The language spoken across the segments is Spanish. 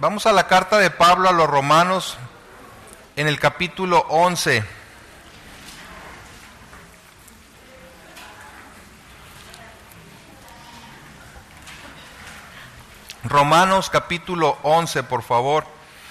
Vamos a la carta de Pablo a los Romanos en el capítulo 11. Romanos capítulo 11, por favor.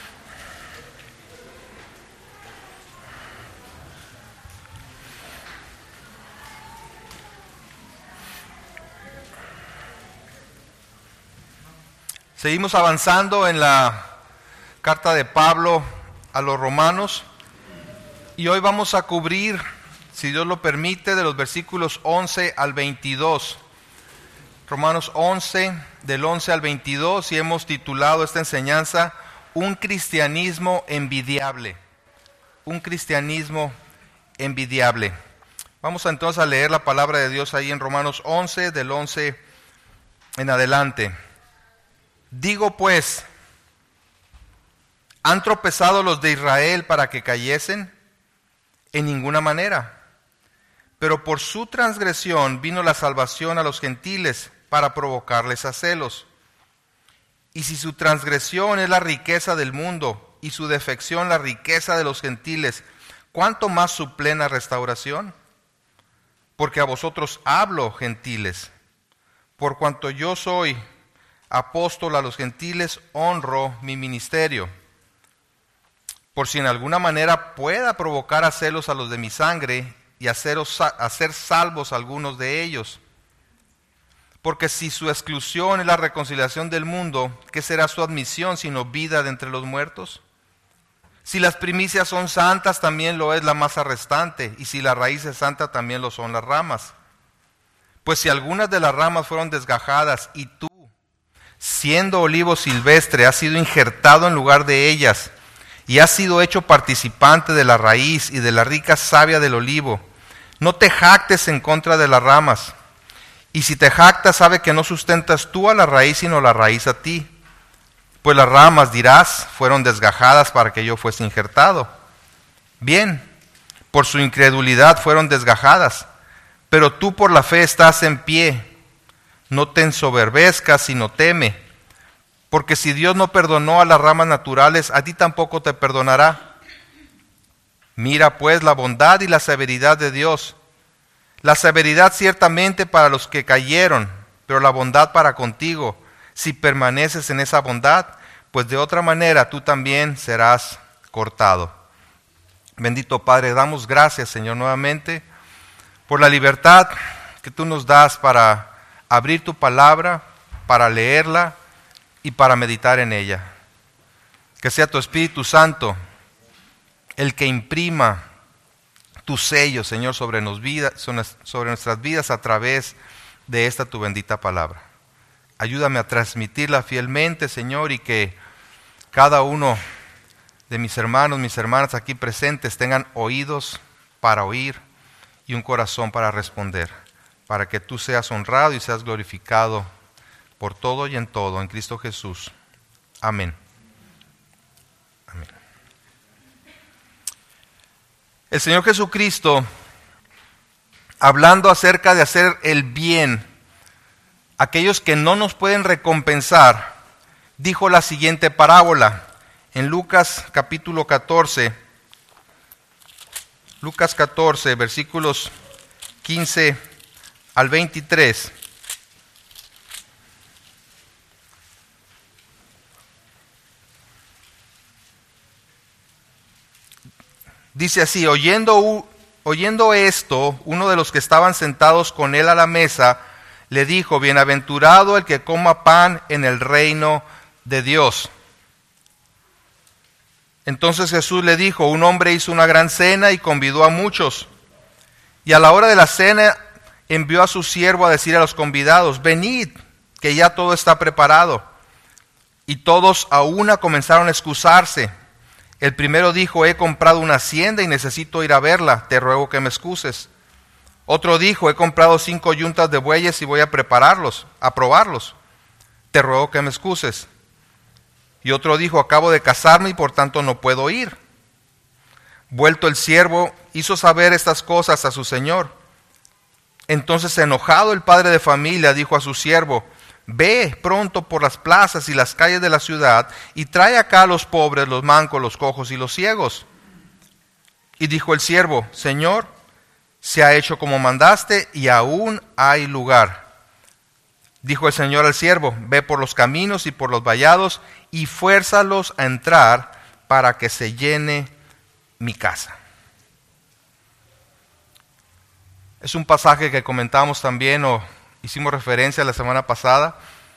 Seguimos avanzando en la carta de Pablo a los Romanos y hoy vamos a cubrir, si Dios lo permite, de los versículos 11 al 22. Romanos 11, del 11 al 22, y hemos titulado esta enseñanza Un cristianismo envidiable. Un cristianismo envidiable. Vamos entonces a leer la palabra de Dios ahí en Romanos 11, del 11 en adelante. Digo pues, ¿han tropezado los de Israel para que cayesen? En ninguna manera. Pero por su transgresión vino la salvación a los gentiles para provocarles a celos. Y si su transgresión es la riqueza del mundo y su defección la riqueza de los gentiles, ¿cuánto más su plena restauración? Porque a vosotros hablo, gentiles, por cuanto yo soy apóstol a los gentiles, honro mi ministerio, por si en alguna manera pueda provocar a celos a los de mi sangre y hacer salvos a algunos de ellos. Porque si su exclusión es la reconciliación del mundo, ¿qué será su admisión sino vida de entre los muertos? Si las primicias son santas, también lo es la masa restante, y si la raíz es santa, también lo son las ramas. Pues si algunas de las ramas fueron desgajadas, y tú, siendo olivo silvestre, has sido injertado en lugar de ellas, y has sido hecho participante de la raíz y de la rica savia del olivo, no te jactes en contra de las ramas. Y si te jactas, sabe que no sustentas tú a la raíz, sino la raíz a ti. Pues las ramas, dirás, fueron desgajadas para que yo fuese injertado. Bien, por su incredulidad fueron desgajadas, pero tú por la fe estás en pie. No te ensoberbezcas, sino teme, porque si Dios no perdonó a las ramas naturales, a ti tampoco te perdonará. Mira pues la bondad y la severidad de Dios. La severidad ciertamente para los que cayeron, pero la bondad para contigo, si permaneces en esa bondad, pues de otra manera tú también serás cortado. Bendito Padre, damos gracias, Señor, nuevamente por la libertad que tú nos das para abrir tu palabra, para leerla y para meditar en ella. Que sea tu Espíritu Santo el que imprima tu sello, Señor, sobre nuestras vidas a través de esta tu bendita palabra. Ayúdame a transmitirla fielmente, Señor, y que cada uno de mis hermanos, mis hermanas aquí presentes tengan oídos para oír y un corazón para responder, para que tú seas honrado y seas glorificado por todo y en todo, en Cristo Jesús. Amén. Amén. El Señor Jesucristo, hablando acerca de hacer el bien a aquellos que no nos pueden recompensar, dijo la siguiente parábola en Lucas capítulo 14. Lucas 14, versículos 15 al 23. Dice así: oyendo esto, uno de los que estaban sentados con él a la mesa le dijo: bienaventurado el que coma pan en el reino de Dios. Entonces Jesús le dijo: un hombre hizo una gran cena y convidó a muchos. Y a la hora de la cena envió a su siervo a decir a los convidados: venid, que ya todo está preparado. Y todos a una comenzaron a excusarse. El primero dijo: he comprado una hacienda y necesito ir a verla, te ruego que me excuses. Otro dijo: he comprado 5 yuntas de bueyes y voy a probarlos, te ruego que me excuses. Y otro dijo: acabo de casarme y por tanto no puedo ir. Vuelto el siervo, hizo saber estas cosas a su señor. Entonces, enojado el padre de familia, dijo a su siervo: ve pronto por las plazas y las calles de la ciudad y trae acá a los pobres, los mancos, los cojos y los ciegos. Y dijo el siervo: Señor, se ha hecho como mandaste y aún hay lugar. Dijo el Señor al siervo: ve por los caminos y por los vallados y fuérzalos a entrar para que se llene mi casa. Es un pasaje que comentamos también o hicimos referencia la semana pasada.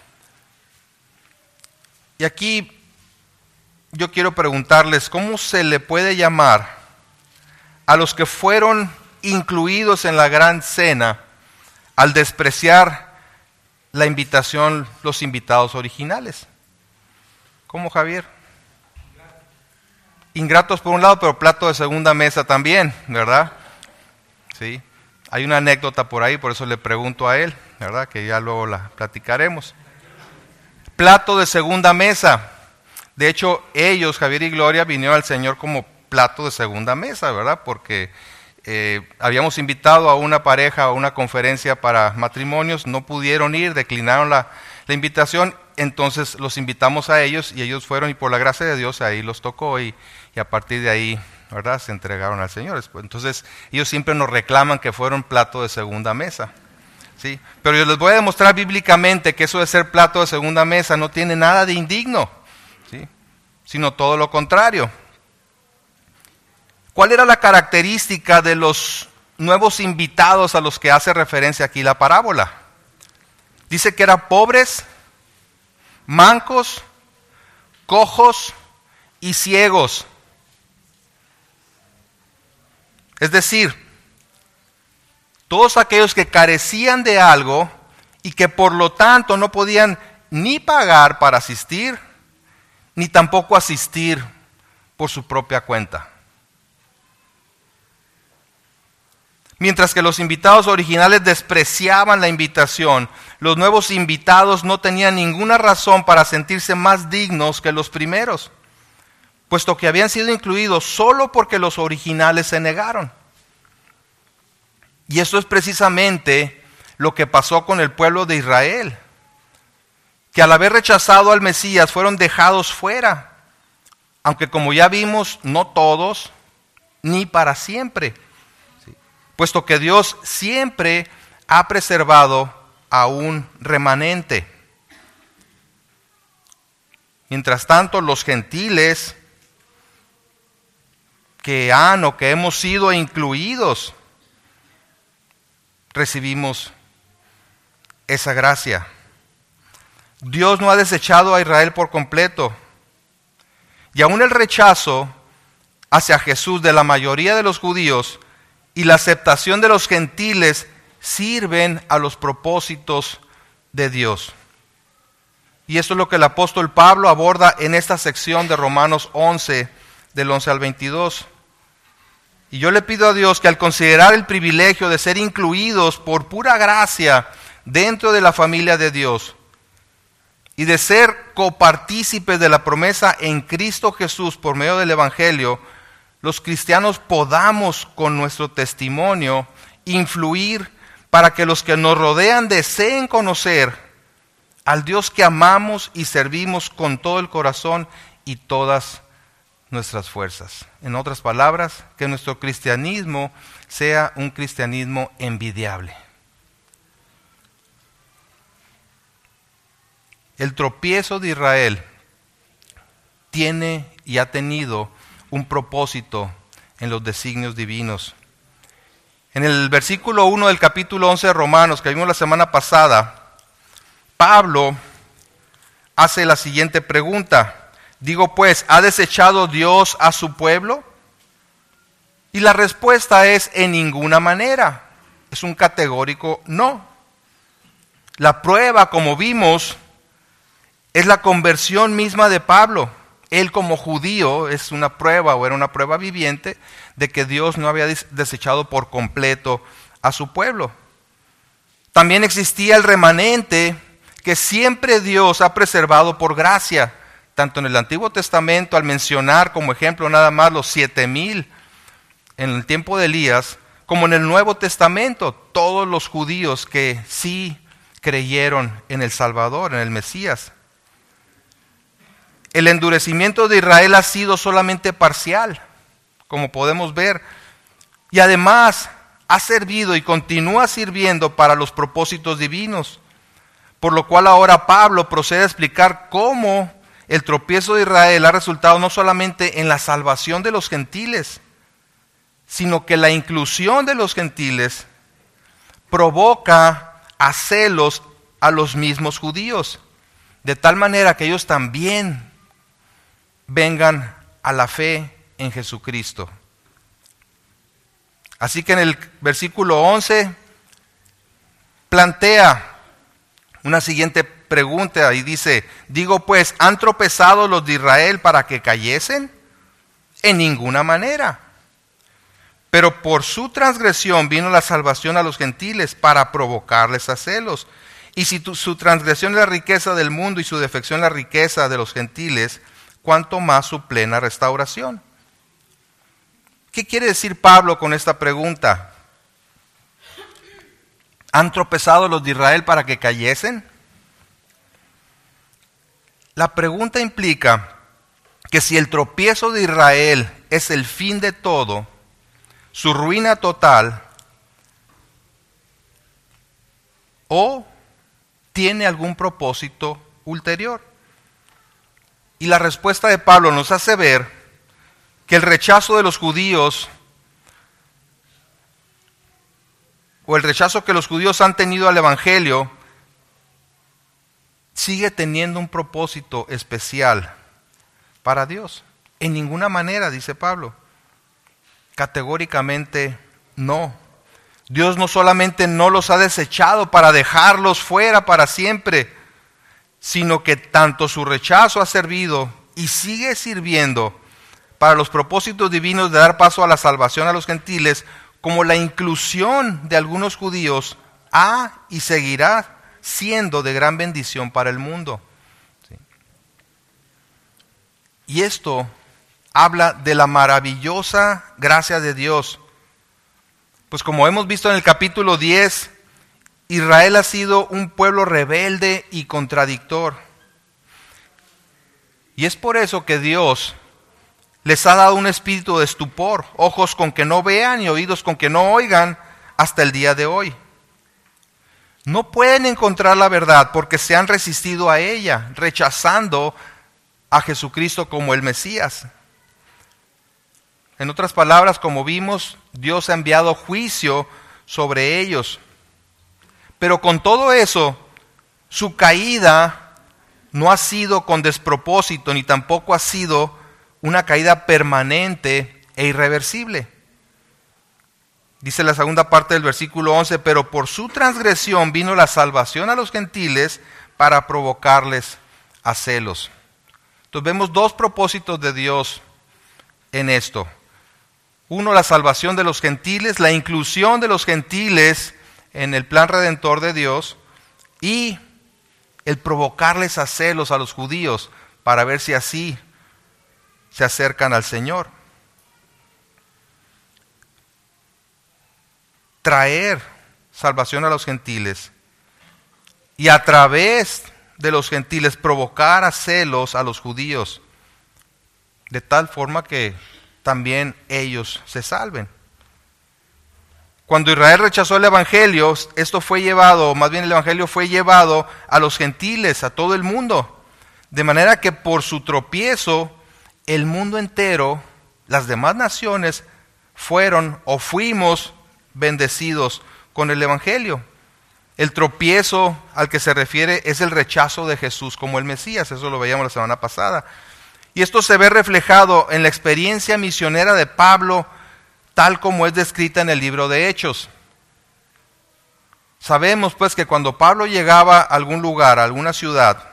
Y aquí yo quiero preguntarles, ¿cómo se le puede llamar a los que fueron incluidos en la gran cena al despreciar la invitación, los invitados originales? ¿Cómo, Javier? Ingratos por un lado, pero plato de segunda mesa también, ¿verdad? Sí. Hay una anécdota por ahí, por eso le pregunto a él, ¿verdad? Que ya luego la platicaremos. Plato de segunda mesa. De hecho, ellos, Javier y Gloria, vinieron al Señor como plato de segunda mesa, ¿verdad? Porque habíamos invitado a una pareja a una conferencia para matrimonios, no pudieron ir, declinaron la invitación, entonces los invitamos a ellos y ellos fueron y por la gracia de Dios ahí los tocó y a partir de ahí, ¿verdad?, se entregaron al Señor. Entonces ellos siempre nos reclaman que fueron plato de segunda mesa, ¿sí? Pero yo les voy a demostrar bíblicamente que eso de ser plato de segunda mesa no tiene nada de indigno, ¿sí?, sino todo lo contrario. ¿Cuál era la característica de los nuevos invitados a los que hace referencia aquí la parábola? Dice que eran pobres, mancos, cojos y ciegos. Es decir, todos aquellos que carecían de algo y que por lo tanto no podían ni pagar para asistir, ni tampoco asistir por su propia cuenta. Mientras que los invitados originales despreciaban la invitación, los nuevos invitados no tenían ninguna razón para sentirse más dignos que los primeros, puesto que habían sido incluidos solo porque los originales se negaron. Y eso es precisamente lo que pasó con el pueblo de Israel, que al haber rechazado al Mesías fueron dejados fuera, aunque como ya vimos, no todos, ni para siempre, puesto que Dios siempre ha preservado a un remanente. Mientras tanto, los gentiles que han o que hemos sido incluidos, recibimos esa gracia. Dios no ha desechado a Israel por completo. Y aún el rechazo hacia Jesús de la mayoría de los judíos y la aceptación de los gentiles sirven a los propósitos de Dios. Y esto es lo que el apóstol Pablo aborda en esta sección de Romanos 11, del 11 al 22. Y yo le pido a Dios que al considerar el privilegio de ser incluidos por pura gracia dentro de la familia de Dios y de ser copartícipes de la promesa en Cristo Jesús por medio del Evangelio, los cristianos podamos con nuestro testimonio influir para que los que nos rodean deseen conocer al Dios que amamos y servimos con todo el corazón y todas nuestras fuerzas. En otras palabras, que nuestro cristianismo sea un cristianismo envidiable. El tropiezo de Israel tiene y ha tenido un propósito en los designios divinos. En el versículo 1 del capítulo 11 de Romanos, que vimos la semana pasada, Pablo hace la siguiente pregunta. Digo pues, ¿ha desechado Dios a su pueblo? Y la respuesta es en ninguna manera. Es un categórico no. La prueba, como vimos, es la conversión misma de Pablo. Él como judío es una prueba o era una prueba viviente de que Dios no había desechado por completo a su pueblo. También existía el remanente que siempre Dios ha preservado por gracia, tanto en el Antiguo Testamento al mencionar como ejemplo nada más los 7,000 en el tiempo de Elías, como en el Nuevo Testamento, todos los judíos que sí creyeron en el Salvador, en el Mesías. El endurecimiento de Israel ha sido solamente parcial, como podemos ver, y además ha servido y continúa sirviendo para los propósitos divinos, por lo cual ahora Pablo procede a explicar cómo el tropiezo de Israel ha resultado no solamente en la salvación de los gentiles, sino que la inclusión de los gentiles provoca a celos a los mismos judíos, de tal manera que ellos también vengan a la fe en Jesucristo. Así que en el versículo 11 plantea una siguiente pregunta y dice, digo pues, ¿han tropezado los de Israel para que cayesen? En ninguna manera. Pero por su transgresión vino la salvación a los gentiles para provocarles a celos. Y si su transgresión es la riqueza del mundo y su defección la riqueza de los gentiles, ¿cuánto más su plena restauración? ¿Qué quiere decir Pablo con esta pregunta? ¿Han tropezado los de Israel para que cayesen? La pregunta implica que si el tropiezo de Israel es el fin de todo, su ruina total, o tiene algún propósito ulterior. Y la respuesta de Pablo nos hace ver que el rechazo de los judíos, o el rechazo que los judíos han tenido al Evangelio, sigue teniendo un propósito especial para Dios. En ninguna manera, dice Pablo. Categóricamente no. Dios no solamente no los ha desechado para dejarlos fuera para siempre, sino que tanto su rechazo ha servido y sigue sirviendo para los propósitos divinos de dar paso a la salvación a los gentiles, como la inclusión de algunos judíos ha y seguirá siendo de gran bendición para el mundo. ¿Sí? Y esto habla de la maravillosa gracia de Dios. Pues como hemos visto en el capítulo 10, Israel ha sido un pueblo rebelde y contradictor. Y es por eso que Dios les ha dado un espíritu de estupor, ojos con que no vean y oídos con que no oigan hasta el día de hoy. No pueden encontrar la verdad porque se han resistido a ella, rechazando a Jesucristo como el Mesías. En otras palabras, como vimos, Dios ha enviado juicio sobre ellos. Pero con todo eso, su caída no ha sido con despropósito, ni tampoco ha sido una caída permanente e irreversible. Dice la segunda parte del versículo 11, pero por su transgresión vino la salvación a los gentiles para provocarles a celos. Entonces vemos dos propósitos de Dios en esto. Uno, la salvación de los gentiles, la inclusión de los gentiles en el plan redentor de Dios, y el provocarles a celos a los judíos para ver si así se acercan al Señor. Traer salvación a los gentiles y a través de los gentiles provocar a celos a los judíos, de tal forma que también ellos se salven. Cuando Israel rechazó el Evangelio, esto fue llevado, más bien el Evangelio fue llevado a los gentiles, a todo el mundo, de manera que por su tropiezo, el mundo entero, las demás naciones, fueron o fuimos bendecidos con el Evangelio. El tropiezo al que se refiere es el rechazo de Jesús como el Mesías, eso lo veíamos la semana pasada. Y esto se ve reflejado en la experiencia misionera de Pablo, tal como es descrita en el libro de Hechos. Sabemos pues que cuando Pablo llegaba a algún lugar, a alguna ciudad,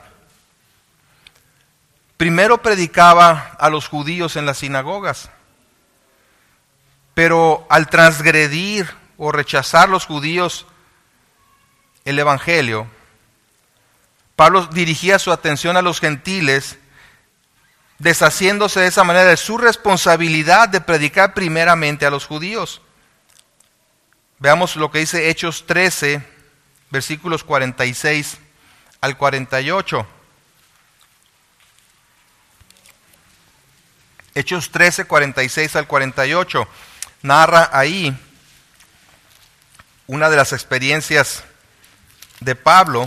primero predicaba a los judíos en las sinagogas, pero al transgredir o rechazar los judíos el Evangelio, Pablo dirigía su atención a los gentiles, deshaciéndose de esa manera de su responsabilidad de predicar primeramente a los judíos. Veamos lo que dice Hechos 13, versículos 46 al 48. Hechos 13, 46 al 48. Narra ahí una de las experiencias de Pablo.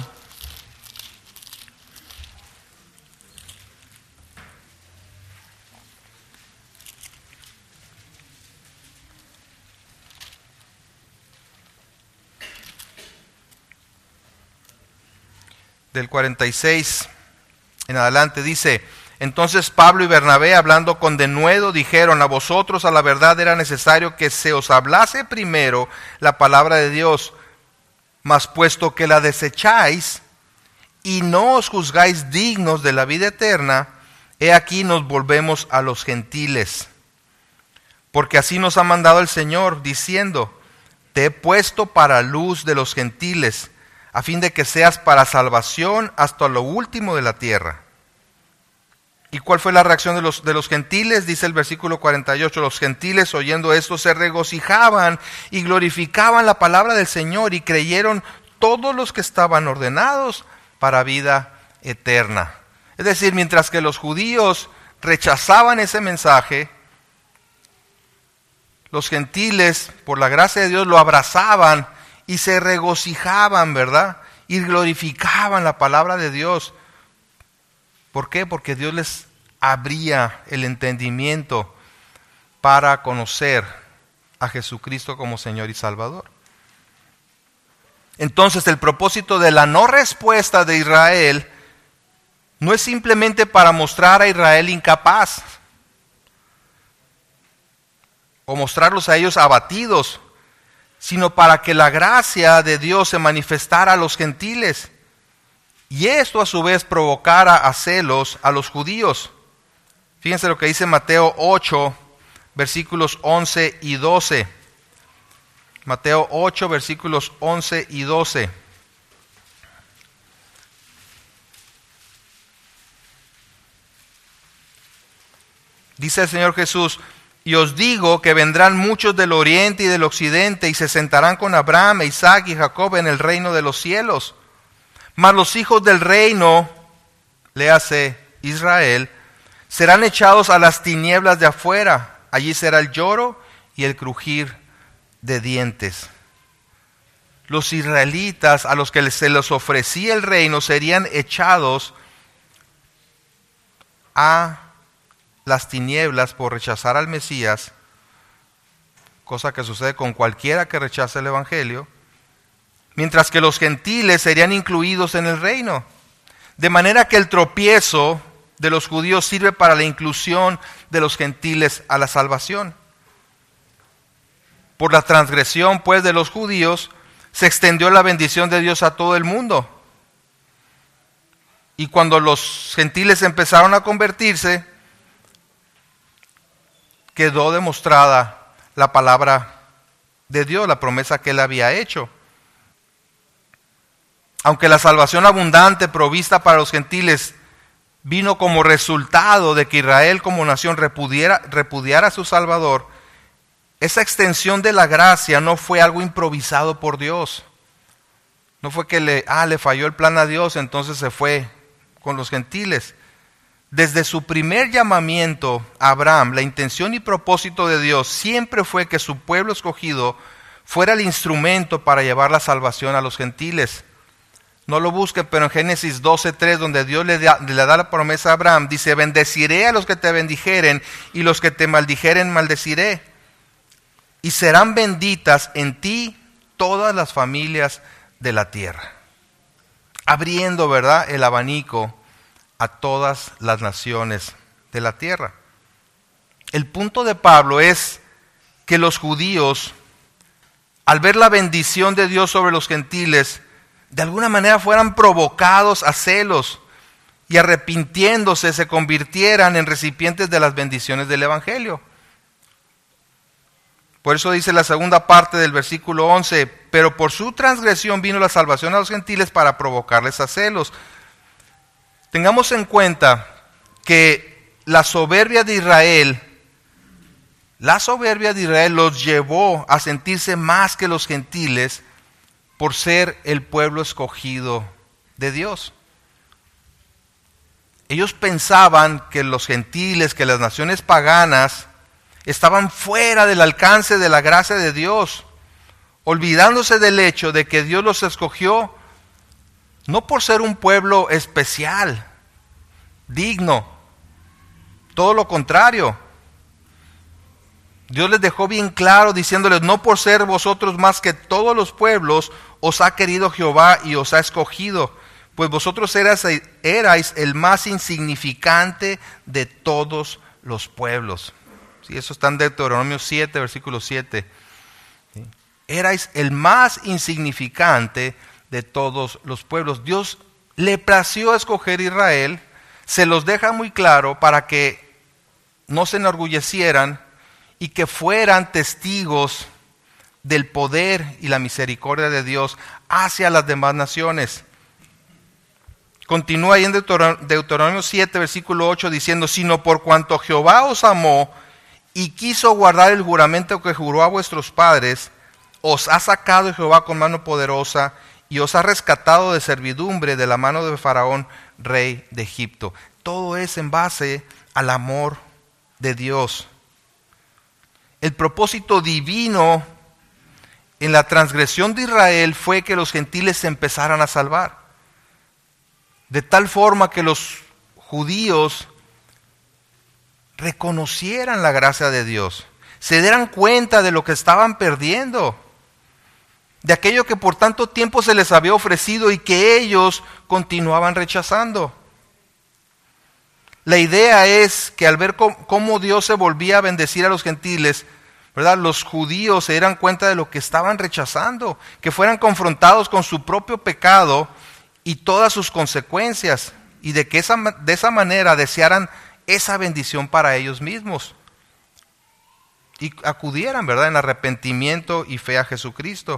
Del 46 en adelante dice: entonces Pablo y Bernabé, hablando con denuedo, dijeron: a vosotros a la verdad era necesario que se os hablase primero la palabra de Dios, mas puesto que la desecháis y no os juzgáis dignos de la vida eterna, he aquí nos volvemos a los gentiles. Porque así nos ha mandado el Señor, diciendo: te he puesto para luz de los gentiles, a fin de que seas para salvación hasta lo último de la tierra. ¿Y cuál fue la reacción de los gentiles? Dice el versículo 48, los gentiles oyendo esto se regocijaban y glorificaban la palabra del Señor, y creyeron todos los que estaban ordenados para vida eterna. Es decir, mientras que los judíos rechazaban ese mensaje, los gentiles, por la gracia de Dios, lo abrazaban y se regocijaban, ¿verdad? Y glorificaban la palabra de Dios. ¿Por qué? Porque Dios les abría el entendimiento para conocer a Jesucristo como Señor y Salvador. Entonces, el propósito de la no respuesta de Israel no es simplemente para mostrar a Israel incapaz o mostrarlos a ellos abatidos, sino para que la gracia de Dios se manifestara a los gentiles. Y esto a su vez provocara a celos a los judíos. Fíjense lo que dice Mateo 8, versículos 11 y 12. Mateo 8, versículos 11 y 12. Dice el Señor Jesús: y os digo que vendrán muchos del oriente y del occidente y se sentarán con Abraham, Isaac y Jacob en el reino de los cielos. Mas los hijos del reino, léase Israel, serán echados a las tinieblas de afuera. Allí será el lloro y el crujir de dientes. Los israelitas a los que se les ofrecía el reino serían echados a las tinieblas por rechazar al Mesías, cosa que sucede con cualquiera que rechace el Evangelio, mientras que los gentiles serían incluidos en el reino. De manera que el tropiezo de los judíos sirve para la inclusión de los gentiles a la salvación. Por la transgresión, pues, de los judíos, se extendió la bendición de Dios a todo el mundo. Y cuando los gentiles empezaron a convertirse, quedó demostrada la palabra de Dios, la promesa que Él había hecho. Aunque la salvación abundante provista para los gentiles vino como resultado de que Israel como nación repudiara a su Salvador, esa extensión de la gracia no fue algo improvisado por Dios. No fue que le falló el plan a Dios, entonces se fue con los gentiles. Desde su primer llamamiento a Abraham, la intención y propósito de Dios siempre fue que su pueblo escogido fuera el instrumento para llevar la salvación a los gentiles. No lo busque, pero en Génesis 12:3, donde Dios le da la promesa a Abraham, dice: bendeciré a los que te bendijeren y los que te maldijeren maldeciré. Y serán benditas en ti todas las familias de la tierra. Abriendo, ¿verdad?, el abanico a todas las naciones de la tierra. El punto de Pablo es que los judíos, al ver la bendición de Dios sobre los gentiles, de alguna manera fueran provocados a celos y arrepintiéndose se convirtieran en recipientes de las bendiciones del Evangelio. Por eso dice la segunda parte del versículo 11, pero por su transgresión vino la salvación a los gentiles para provocarles a celos. Tengamos en cuenta que la soberbia de Israel los llevó a sentirse más que los gentiles por ser el pueblo escogido de Dios. Ellos pensaban que los gentiles, que las naciones paganas, estaban fuera del alcance de la gracia de Dios, olvidándose del hecho de que Dios los escogió no por ser un pueblo especial, digno, todo lo contrario. Dios les dejó bien claro diciéndoles, no por ser vosotros más que todos los pueblos, os ha querido Jehová y os ha escogido, pues vosotros erais el más insignificante de todos los pueblos. Sí, eso está en Deuteronomio 7, versículo 7. ¿Sí? Erais el más insignificante de todos los pueblos. Dios le plació escoger Israel, se los deja muy claro para que no se enorgullecieran y que fueran testigos del poder y la misericordia de Dios hacia las demás naciones. Continúa ahí en Deuteronomio 7, versículo 8, diciendo, sino por cuanto Jehová os amó y quiso guardar el juramento que juró a vuestros padres, os ha sacado Jehová con mano poderosa y os ha rescatado de servidumbre de la mano de Faraón, rey de Egipto. Todo es en base al amor de Dios. El propósito divino en la transgresión de Israel fue que los gentiles se empezaran a salvar. De tal forma que los judíos reconocieran la gracia de Dios, se dieran cuenta de lo que estaban perdiendo, de aquello que por tanto tiempo se les había ofrecido y que ellos continuaban rechazando. La idea es que al ver cómo Dios se volvía a bendecir a los gentiles, ¿verdad?, los judíos se dieran cuenta de lo que estaban rechazando, que fueran confrontados con su propio pecado y todas sus consecuencias, y de que de esa manera desearan esa bendición para ellos mismos y acudieran, ¿verdad?, en arrepentimiento y fe a Jesucristo.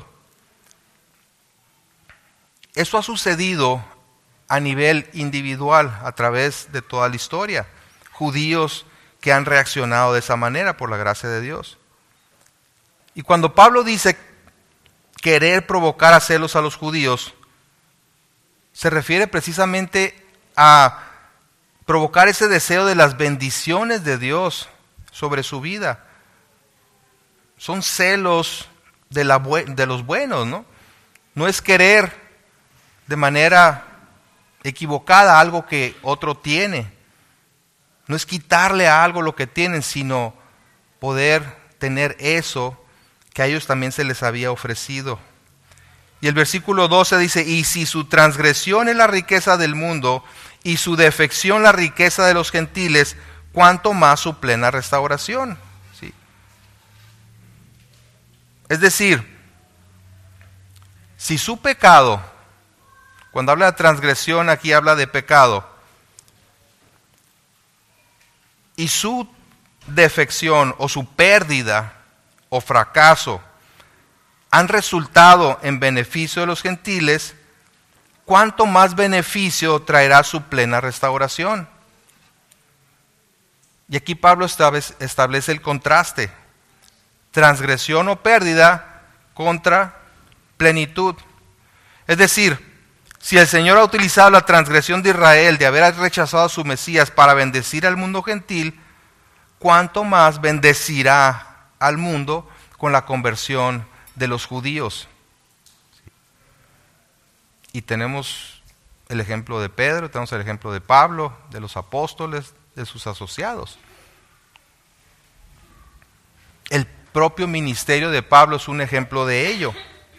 Eso ha sucedido a nivel individual a través de toda la historia. Judíos que han reaccionado de esa manera por la gracia de Dios. Y cuando Pablo dice querer provocar a celos a los judíos, se refiere precisamente a provocar ese deseo de las bendiciones de Dios sobre su vida. Son celos de los buenos, ¿no? No es querer de manera equivocada algo que otro tiene. No es quitarle a algo lo que tienen, sino poder tener eso que a ellos también se les había ofrecido. Y el versículo 12 dice, y si su transgresión es la riqueza del mundo y su defección la riqueza de los gentiles, ¿cuánto más su plena restauración? ¿Sí? Es decir, si su pecado, cuando habla de transgresión aquí habla de pecado, y su defección o su pérdida o fracaso han resultado en beneficio de los gentiles, ¿cuánto más beneficio traerá su plena restauración? Y aquí Pablo establece el contraste. Transgresión o pérdida contra plenitud. Es decir, si el Señor ha utilizado la transgresión de Israel de haber rechazado a su Mesías para bendecir al mundo gentil, ¿cuánto más bendecirá al mundo con la conversión de los judíos? Y tenemos el ejemplo de Pedro, tenemos el ejemplo de Pablo, de los apóstoles, de sus asociados. El propio ministerio de Pablo es un ejemplo de ello.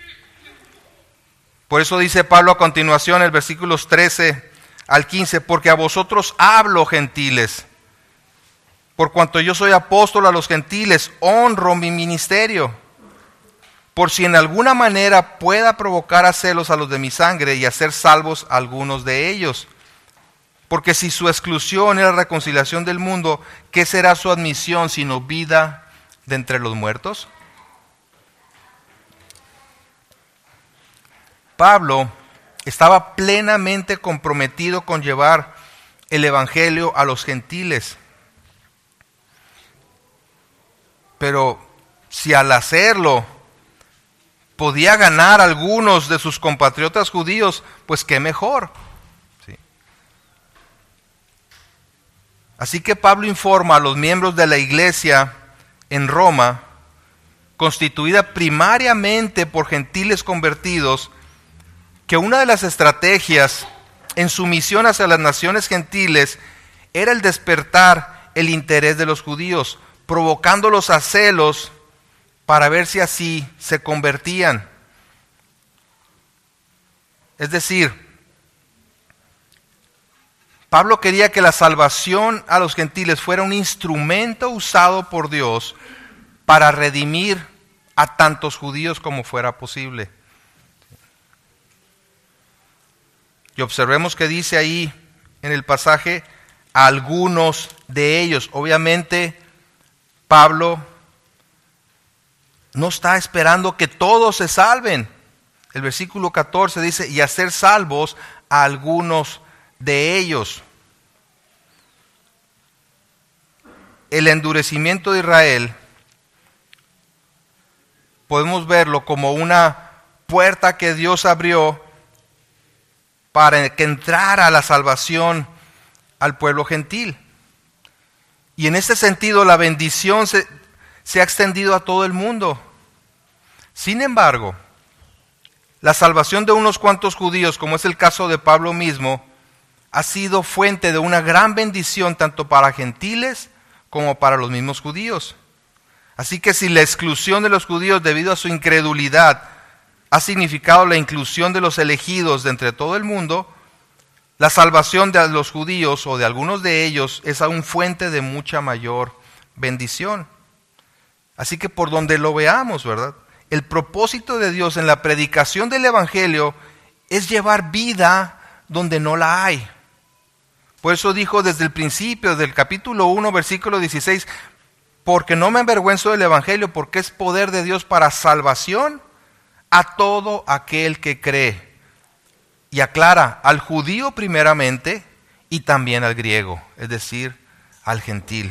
Por eso dice Pablo a continuación, el versículos 13 al 15, porque a vosotros hablo, gentiles, por cuanto yo soy apóstol a los gentiles, honro mi ministerio, por si en alguna manera pueda provocar a celos a los de mi sangre y hacer salvos a algunos de ellos. Porque si su exclusión es la reconciliación del mundo, ¿qué será su admisión sino vida de entre los muertos? Pablo estaba plenamente comprometido con llevar el evangelio a los gentiles. Pero si al hacerlo podía ganar a algunos de sus compatriotas judíos, pues qué mejor. ¿Sí? Así que Pablo informa a los miembros de la iglesia en Roma, constituida primariamente por gentiles convertidos, que una de las estrategias en su misión hacia las naciones gentiles era el despertar el interés de los judíos, provocándolos a celos para ver si así se convertían. Es decir, Pablo quería que la salvación a los gentiles fuera un instrumento usado por Dios para redimir a tantos judíos como fuera posible. Y observemos que dice ahí en el pasaje, a algunos de ellos. Obviamente, Pablo no está esperando que todos se salven. El versículo 14 dice, y hacer salvos a algunos de ellos. El endurecimiento de Israel, podemos verlo como una puerta que Dios abrió para que entrara la salvación al pueblo gentil. Y en este sentido la bendición se ha extendido a todo el mundo. Sin embargo, la salvación de unos cuantos judíos, como es el caso de Pablo mismo, ha sido fuente de una gran bendición tanto para gentiles como para los mismos judíos. Así que si la exclusión de los judíos debido a su incredulidad ha significado la inclusión de los elegidos de entre todo el mundo, la salvación de los judíos o de algunos de ellos es aún fuente de mucha mayor bendición. Así que por donde lo veamos, ¿verdad? El propósito de Dios en la predicación del Evangelio es llevar vida donde no la hay. Por eso dijo desde el principio del capítulo 1, versículo 16, porque no me avergüenzo del Evangelio, porque es poder de Dios para salvación a todo aquel que cree. Y aclara, al judío primeramente y también al griego, es decir, al gentil.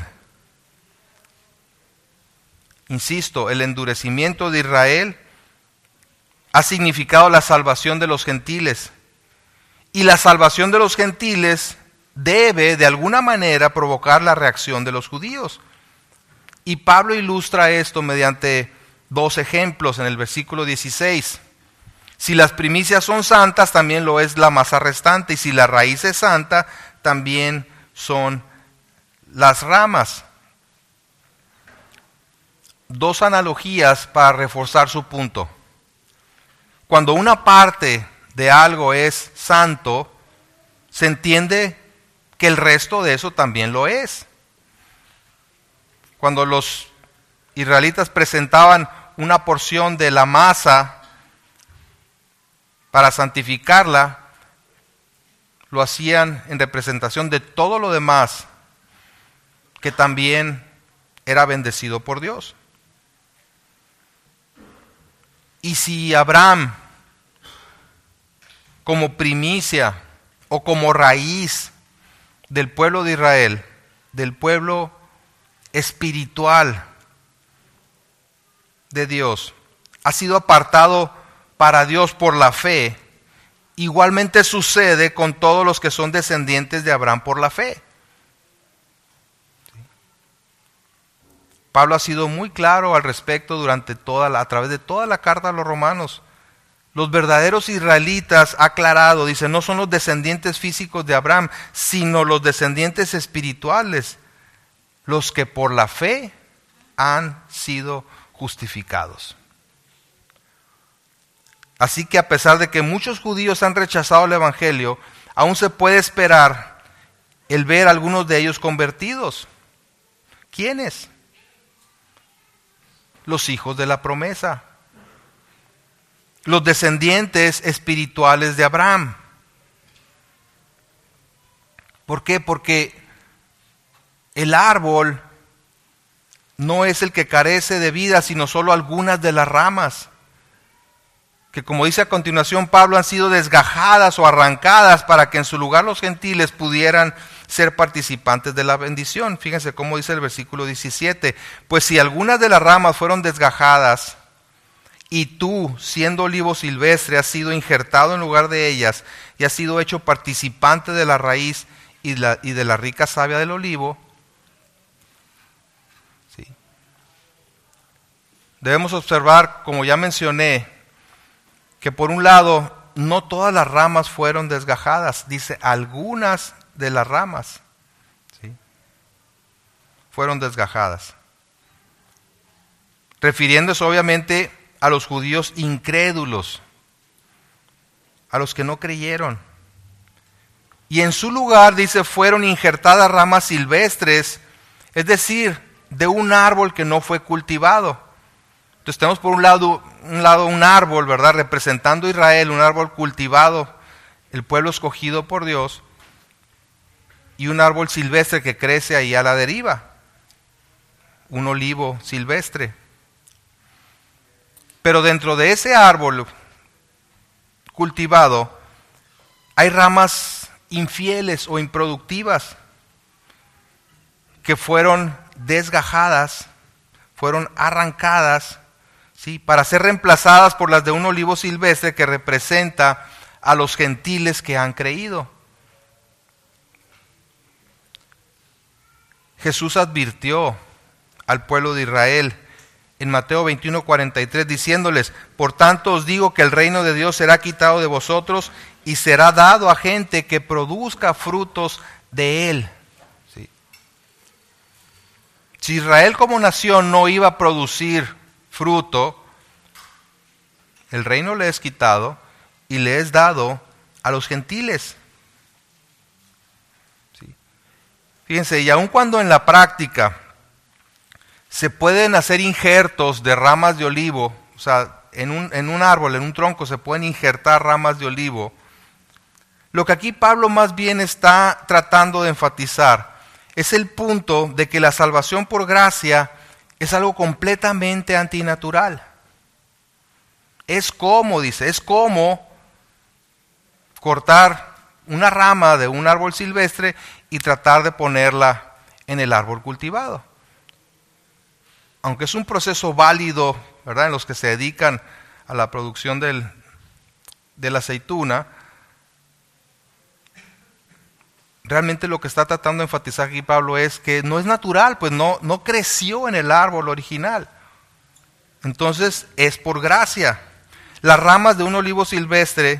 Insisto, el endurecimiento de Israel ha significado la salvación de los gentiles. Y la salvación de los gentiles debe de alguna manera provocar la reacción de los judíos. Y Pablo ilustra esto mediante dos ejemplos en el versículo 16. Si las primicias son santas, también lo es la masa restante. Y si la raíz es santa, también son las ramas. Dos analogías para reforzar su punto. Cuando una parte de algo es santo, se entiende que el resto de eso también lo es. Cuando los israelitas presentaban una porción de la masa para santificarla, lo hacían en representación de todo lo demás que también era bendecido por Dios. Y si Abraham, como primicia o como raíz del pueblo de Israel, del pueblo espiritual de Dios, ha sido apartado para Dios por la fe, igualmente sucede con todos los que son descendientes de Abraham por la fe. Pablo ha sido muy claro al respecto a través de toda la carta a los romanos. Los verdaderos israelitas, ha aclarado, dice, no son los descendientes físicos de Abraham, sino los descendientes espirituales, los que por la fe han sido justificados. Así que a pesar de que muchos judíos han rechazado el Evangelio, aún se puede esperar el ver a algunos de ellos convertidos. ¿Quiénes? Los hijos de la promesa, los descendientes espirituales de Abraham. ¿Por qué? Porque el árbol no es el que carece de vida, sino solo algunas de las ramas, que como dice a continuación Pablo, han sido desgajadas o arrancadas para que en su lugar los gentiles pudieran ser participantes de la bendición. Fíjense cómo dice el versículo 17, pues si algunas de las ramas fueron desgajadas y tú, siendo olivo silvestre, has sido injertado en lugar de ellas y has sido hecho participante de la raíz y de la rica savia del olivo. Sí. Debemos observar, como ya mencioné, que por un lado, no todas las ramas fueron desgajadas. Dice, algunas de las ramas, ¿sí?, fueron desgajadas. Refiriéndose obviamente a los judíos incrédulos, a los que no creyeron. Y en su lugar, dice, fueron injertadas ramas silvestres, es decir, de un árbol que no fue cultivado. Entonces tenemos por un lado un árbol, ¿verdad?, representando a Israel, un árbol cultivado, el pueblo escogido por Dios, y un árbol silvestre que crece ahí a la deriva, un olivo silvestre. Pero dentro de ese árbol cultivado hay ramas infieles o improductivas que fueron desgajadas, fueron arrancadas, ¿sí?, para ser reemplazadas por las de un olivo silvestre que representa a los gentiles que han creído. Jesús advirtió al pueblo de Israel en Mateo 21:43, diciéndoles, por tanto os digo que el reino de Dios será quitado de vosotros y será dado a gente que produzca frutos de él. ¿Sí? Si Israel como nación no iba a producir fruto, el reino le es quitado y le es dado a los gentiles. ¿Sí? Fíjense, y aun cuando en la práctica se pueden hacer injertos de ramas de olivo, o sea, en un árbol, en un tronco se pueden injertar ramas de olivo. Lo que aquí Pablo más bien está tratando de enfatizar es el punto de que la salvación por gracia es algo completamente antinatural. Es como, dice, es como cortar una rama de un árbol silvestre y tratar de ponerla en el árbol cultivado. Aunque es un proceso válido, ¿verdad?, en los que se dedican a la producción de la aceituna, realmente lo que está tratando de enfatizar aquí Pablo es que no es natural, pues no creció en el árbol original. Entonces es por gracia. Las ramas de un olivo silvestre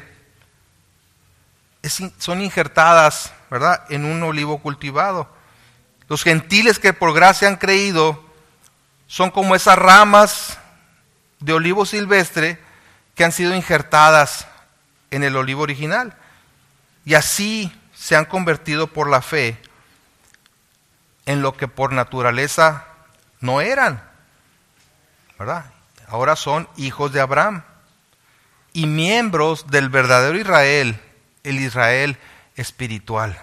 son injertadas, ¿verdad?, en un olivo cultivado. Los gentiles que por gracia han creído son como esas ramas de olivo silvestre que han sido injertadas en el olivo original. Y así se han convertido por la fe en lo que por naturaleza no eran, ¿verdad? Ahora son hijos de Abraham y miembros del verdadero Israel, el Israel espiritual.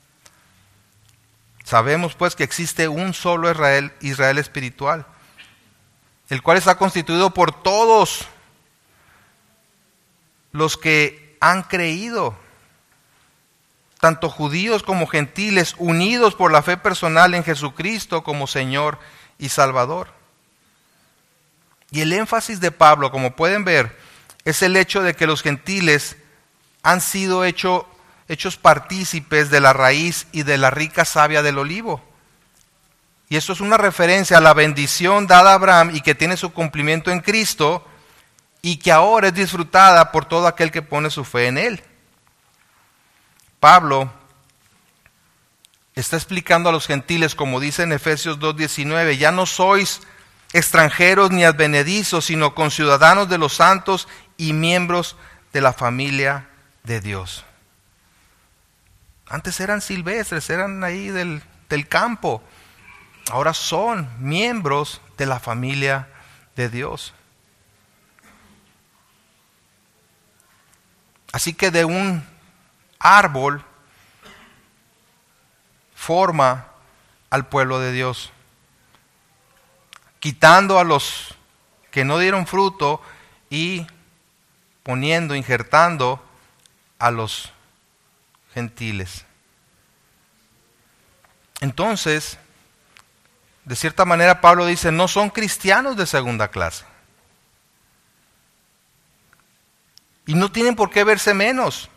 Sabemos pues que existe un solo Israel espiritual, el cual está constituido por todos los que han creído, tanto judíos como gentiles, unidos por la fe personal en Jesucristo como Señor y Salvador. Y el énfasis de Pablo, como pueden ver, es el hecho de que los gentiles han sido hechos partícipes de la raíz y de la rica savia del olivo. Y esto es una referencia a la bendición dada a Abraham y que tiene su cumplimiento en Cristo y que ahora es disfrutada por todo aquel que pone su fe en Él. Pablo está explicando a los gentiles, como dice en Efesios 2:19, ya no sois extranjeros ni advenedizos, sino conciudadanos de los santos y miembros de la familia de Dios. Antes eran silvestres, eran ahí del campo. Ahora son miembros de la familia de Dios. Así que de un árbol forma al pueblo de Dios, quitando a los que no dieron fruto y injertando a los gentiles. Entonces, de cierta manera Pablo dice, no son cristianos de segunda clase. Y no tienen por qué verse menos.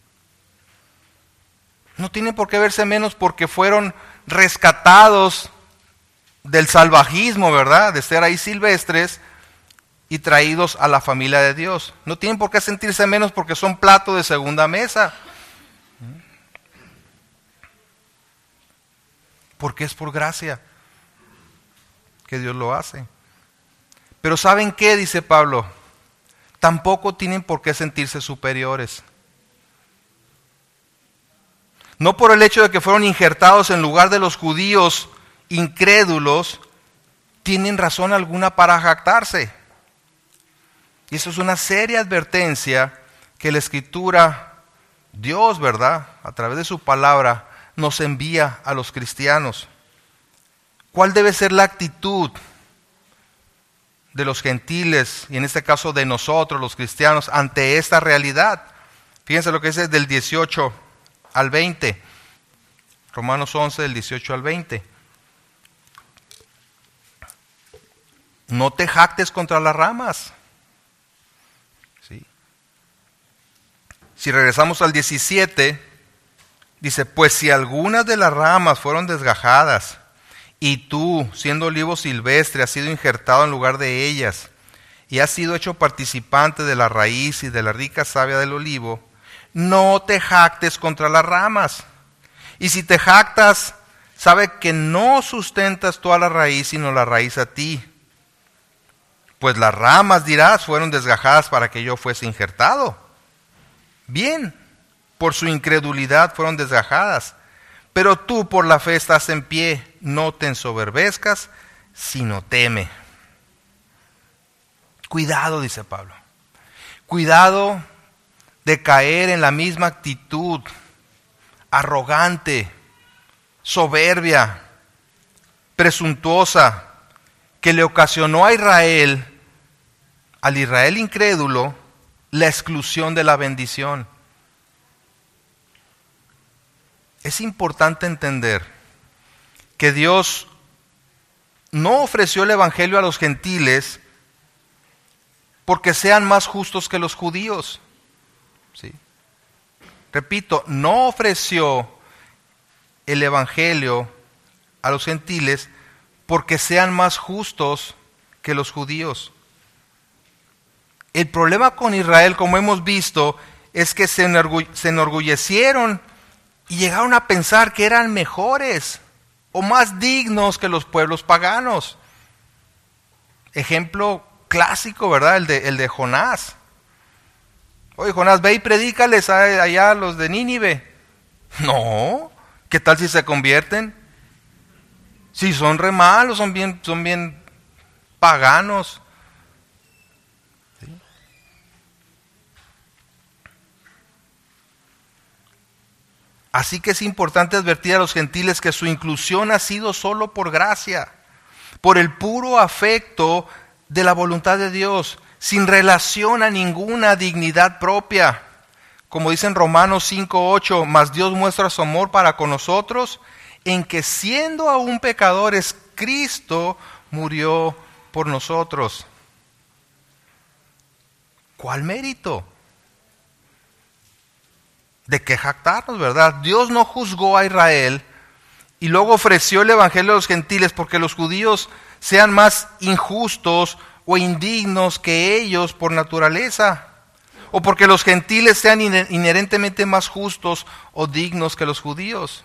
No tienen por qué verse menos porque fueron rescatados del salvajismo, ¿verdad? De ser ahí silvestres y traídos a la familia de Dios. No tienen por qué sentirse menos porque son plato de segunda mesa. Porque es por gracia que Dios lo hace. Pero ¿saben qué? Dice Pablo. Tampoco tienen por qué sentirse superiores. No por el hecho de que fueron injertados en lugar de los judíos incrédulos, tienen razón alguna para jactarse. Y eso es una seria advertencia que la Escritura, Dios, ¿verdad?, a través de su palabra, nos envía a los cristianos. ¿Cuál debe ser la actitud de los gentiles, y en este caso de nosotros, los cristianos, ante esta realidad? Fíjense lo que dice del 18 al 20. Romanos 11, del 18 al 20. No te jactes contra las ramas. ¿Sí? Si regresamos al 17, dice, pues si algunas de las ramas fueron desgajadas, y tú, siendo olivo silvestre, has sido injertado en lugar de ellas, y has sido hecho participante de la raíz y de la rica savia del olivo, no te jactes contra las ramas. Y si te jactas, sabe que no sustentas tú a la raíz, sino la raíz a ti. Pues las ramas, dirás, fueron desgajadas para que yo fuese injertado. Bien, por su incredulidad fueron desgajadas. Pero tú por la fe estás en pie, no te ensoberbezcas, sino teme. Cuidado, dice Pablo. Cuidado de caer en la misma actitud arrogante, soberbia, presuntuosa, que le ocasionó a Israel, al Israel incrédulo, la exclusión de la bendición. Es importante entender que Dios no ofreció el evangelio a los gentiles porque sean más justos que los judíos. ¿Sí? Repito, no ofreció el evangelio a los gentiles porque sean más justos que los judíos. El problema con Israel, como hemos visto, es que se enorgullecieron y llegaron a pensar que eran mejores o más dignos que los pueblos paganos. Ejemplo clásico, ¿verdad? El de Jonás. Oye, Jonás, ve y predícales allá a los de Nínive. No, ¿qué tal si se convierten? Si son re malos, son bien paganos. ¿Sí? Así que es importante advertir a los gentiles que su inclusión ha sido solo por gracia, por el puro afecto de la voluntad de Dios, sin relación a ninguna dignidad propia. Como dice en Romanos 5:8, mas Dios muestra su amor para con nosotros, en que siendo aún pecadores, Cristo murió por nosotros. ¿Cuál mérito? ¿De qué jactarnos, verdad? Dios no juzgó a Israel y luego ofreció el evangelio a los gentiles porque los judíos sean más injustos o indignos que ellos por naturaleza, o porque los gentiles sean inherentemente más justos o dignos que los judíos.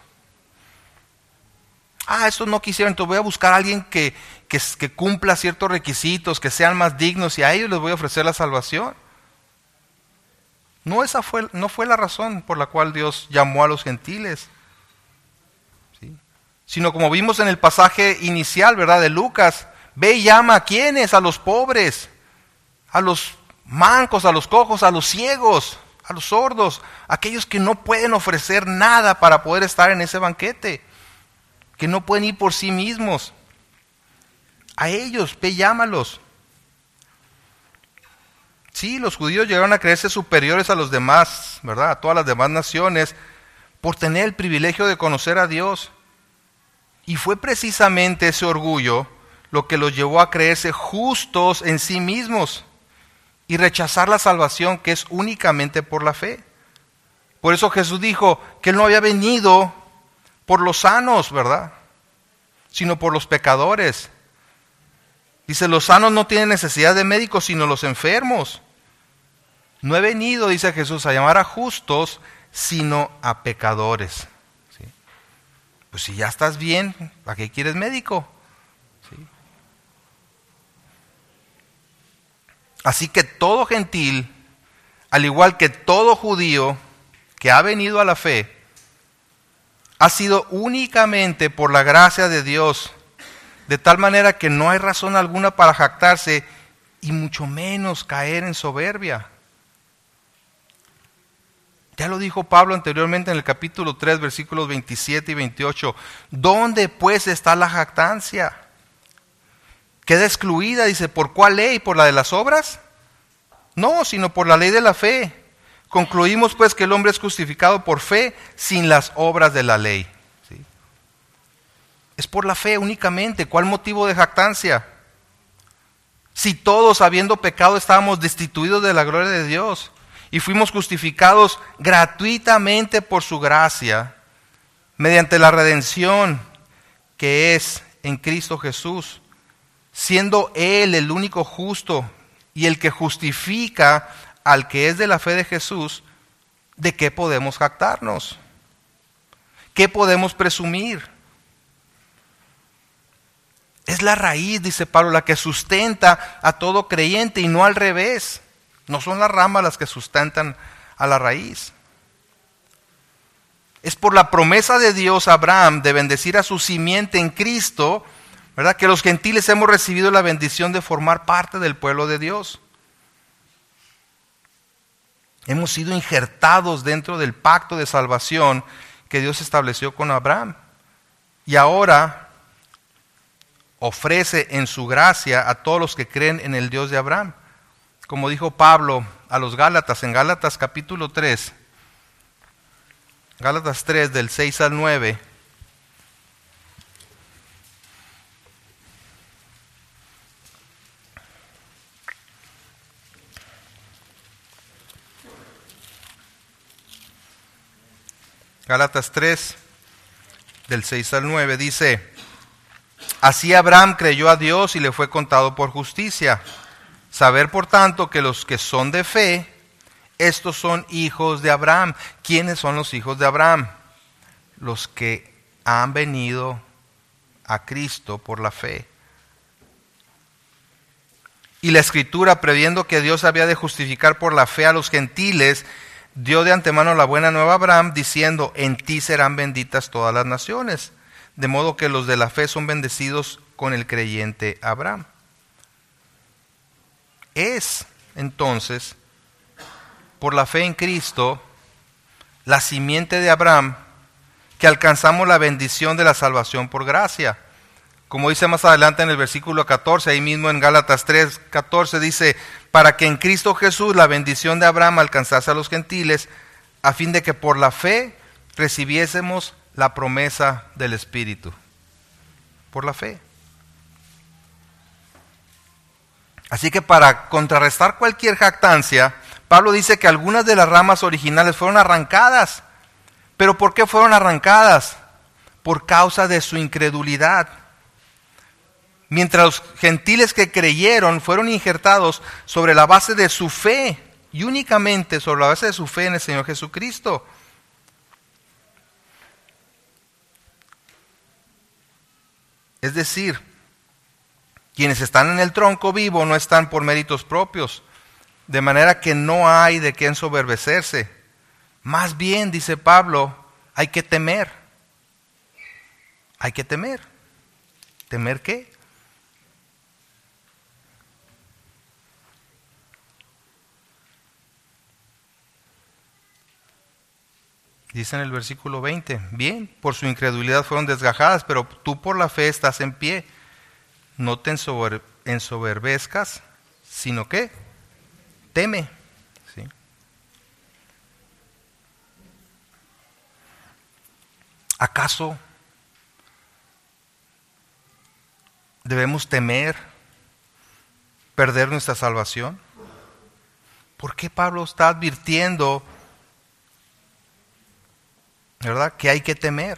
Estos no quisieron, entonces voy a buscar a alguien que cumpla ciertos requisitos, que sean más dignos, y a ellos les voy a ofrecer la salvación. No fue la razón por la cual Dios llamó a los gentiles. ¿Sí? Sino como vimos en el pasaje inicial, ¿verdad?, de Lucas, ve y llama a ¿quiénes? A los pobres, a los mancos, a los cojos, a los ciegos, a los sordos, aquellos que no pueden ofrecer nada para poder estar en ese banquete, que no pueden ir por sí mismos. A ellos, ve y llámalos. Sí, los judíos llegaron a creerse superiores a los demás, ¿verdad?, a todas las demás naciones, por tener el privilegio de conocer a Dios. Y fue precisamente ese orgullo lo que los llevó a creerse justos en sí mismos y rechazar la salvación que es únicamente por la fe. Por eso Jesús dijo que Él no había venido por los sanos, ¿verdad?, sino por los pecadores. Dice, los sanos no tienen necesidad de médicos, sino los enfermos. No he venido, dice Jesús, a llamar a justos, sino a pecadores. ¿Sí? Pues si ya estás bien, ¿para qué quieres médico? ¿Sí? Así que todo gentil, al igual que todo judío que ha venido a la fe, ha sido únicamente por la gracia de Dios, de tal manera que no hay razón alguna para jactarse y mucho menos caer en soberbia. Ya lo dijo Pablo anteriormente en el capítulo 3, versículos 27 y 28. ¿Dónde pues está la jactancia? Queda excluida, dice, ¿por cuál ley? ¿Por la de las obras? No, sino por la ley de la fe. Concluimos pues que el hombre es justificado por fe sin las obras de la ley. ¿Sí? Es por la fe únicamente. ¿Cuál motivo de jactancia? Si todos, habiendo pecado, estábamos destituidos de la gloria de Dios y fuimos justificados gratuitamente por su gracia, mediante la redención que es en Cristo Jesús, siendo Él el único justo y el que justifica al que es de la fe de Jesús, ¿de qué podemos jactarnos? ¿Qué podemos presumir? Es la raíz, dice Pablo, la que sustenta a todo creyente y no al revés. No son las ramas las que sustentan a la raíz. Es por la promesa de Dios a Abraham de bendecir a su simiente en Cristo, ¿verdad?, que los gentiles hemos recibido la bendición de formar parte del pueblo de Dios. Hemos sido injertados dentro del pacto de salvación que Dios estableció con Abraham. Y ahora ofrece en su gracia a todos los que creen en el Dios de Abraham. Como dijo Pablo a los Gálatas, en Gálatas capítulo 3, Gálatas 3 del 6 al 9. Gálatas 3 del 6 al 9 dice, así Abraham creyó a Dios y le fue contado por justicia. Saber, por tanto, que los que son de fe, estos son hijos de Abraham. ¿Quiénes son los hijos de Abraham? Los que han venido a Cristo por la fe. Y la Escritura, previendo que Dios había de justificar por la fe a los gentiles, dio de antemano la buena nueva a Abraham, diciendo, en ti serán benditas todas las naciones. De modo que los de la fe son bendecidos con el creyente Abraham. Es, entonces, por la fe en Cristo, la simiente de Abraham, que alcanzamos la bendición de la salvación por gracia. Como dice más adelante en el versículo 14, ahí mismo en Gálatas 3, 14, dice, para que en Cristo Jesús la bendición de Abraham alcanzase a los gentiles, a fin de que por la fe recibiésemos la promesa del Espíritu. Por la fe. Así que para contrarrestar cualquier jactancia, Pablo dice que algunas de las ramas originales fueron arrancadas. ¿Pero por qué fueron arrancadas? Por causa de su incredulidad. Mientras los gentiles que creyeron fueron injertados sobre la base de su fe, y únicamente sobre la base de su fe en el Señor Jesucristo. Es decir, quienes están en el tronco vivo no están por méritos propios, de manera que no hay de qué ensoberbecerse. Más bien, dice Pablo, hay que temer. Hay que temer. ¿Temer qué? Dice en el versículo 20, bien, por su incredulidad fueron desgajadas, pero tú por la fe estás en pie. No te ensoberbezcas, sino que teme. ¿Sí? ¿Acaso debemos temer perder nuestra salvación? ¿Por qué Pablo está advirtiendo, ¿verdad?, que hay que temer?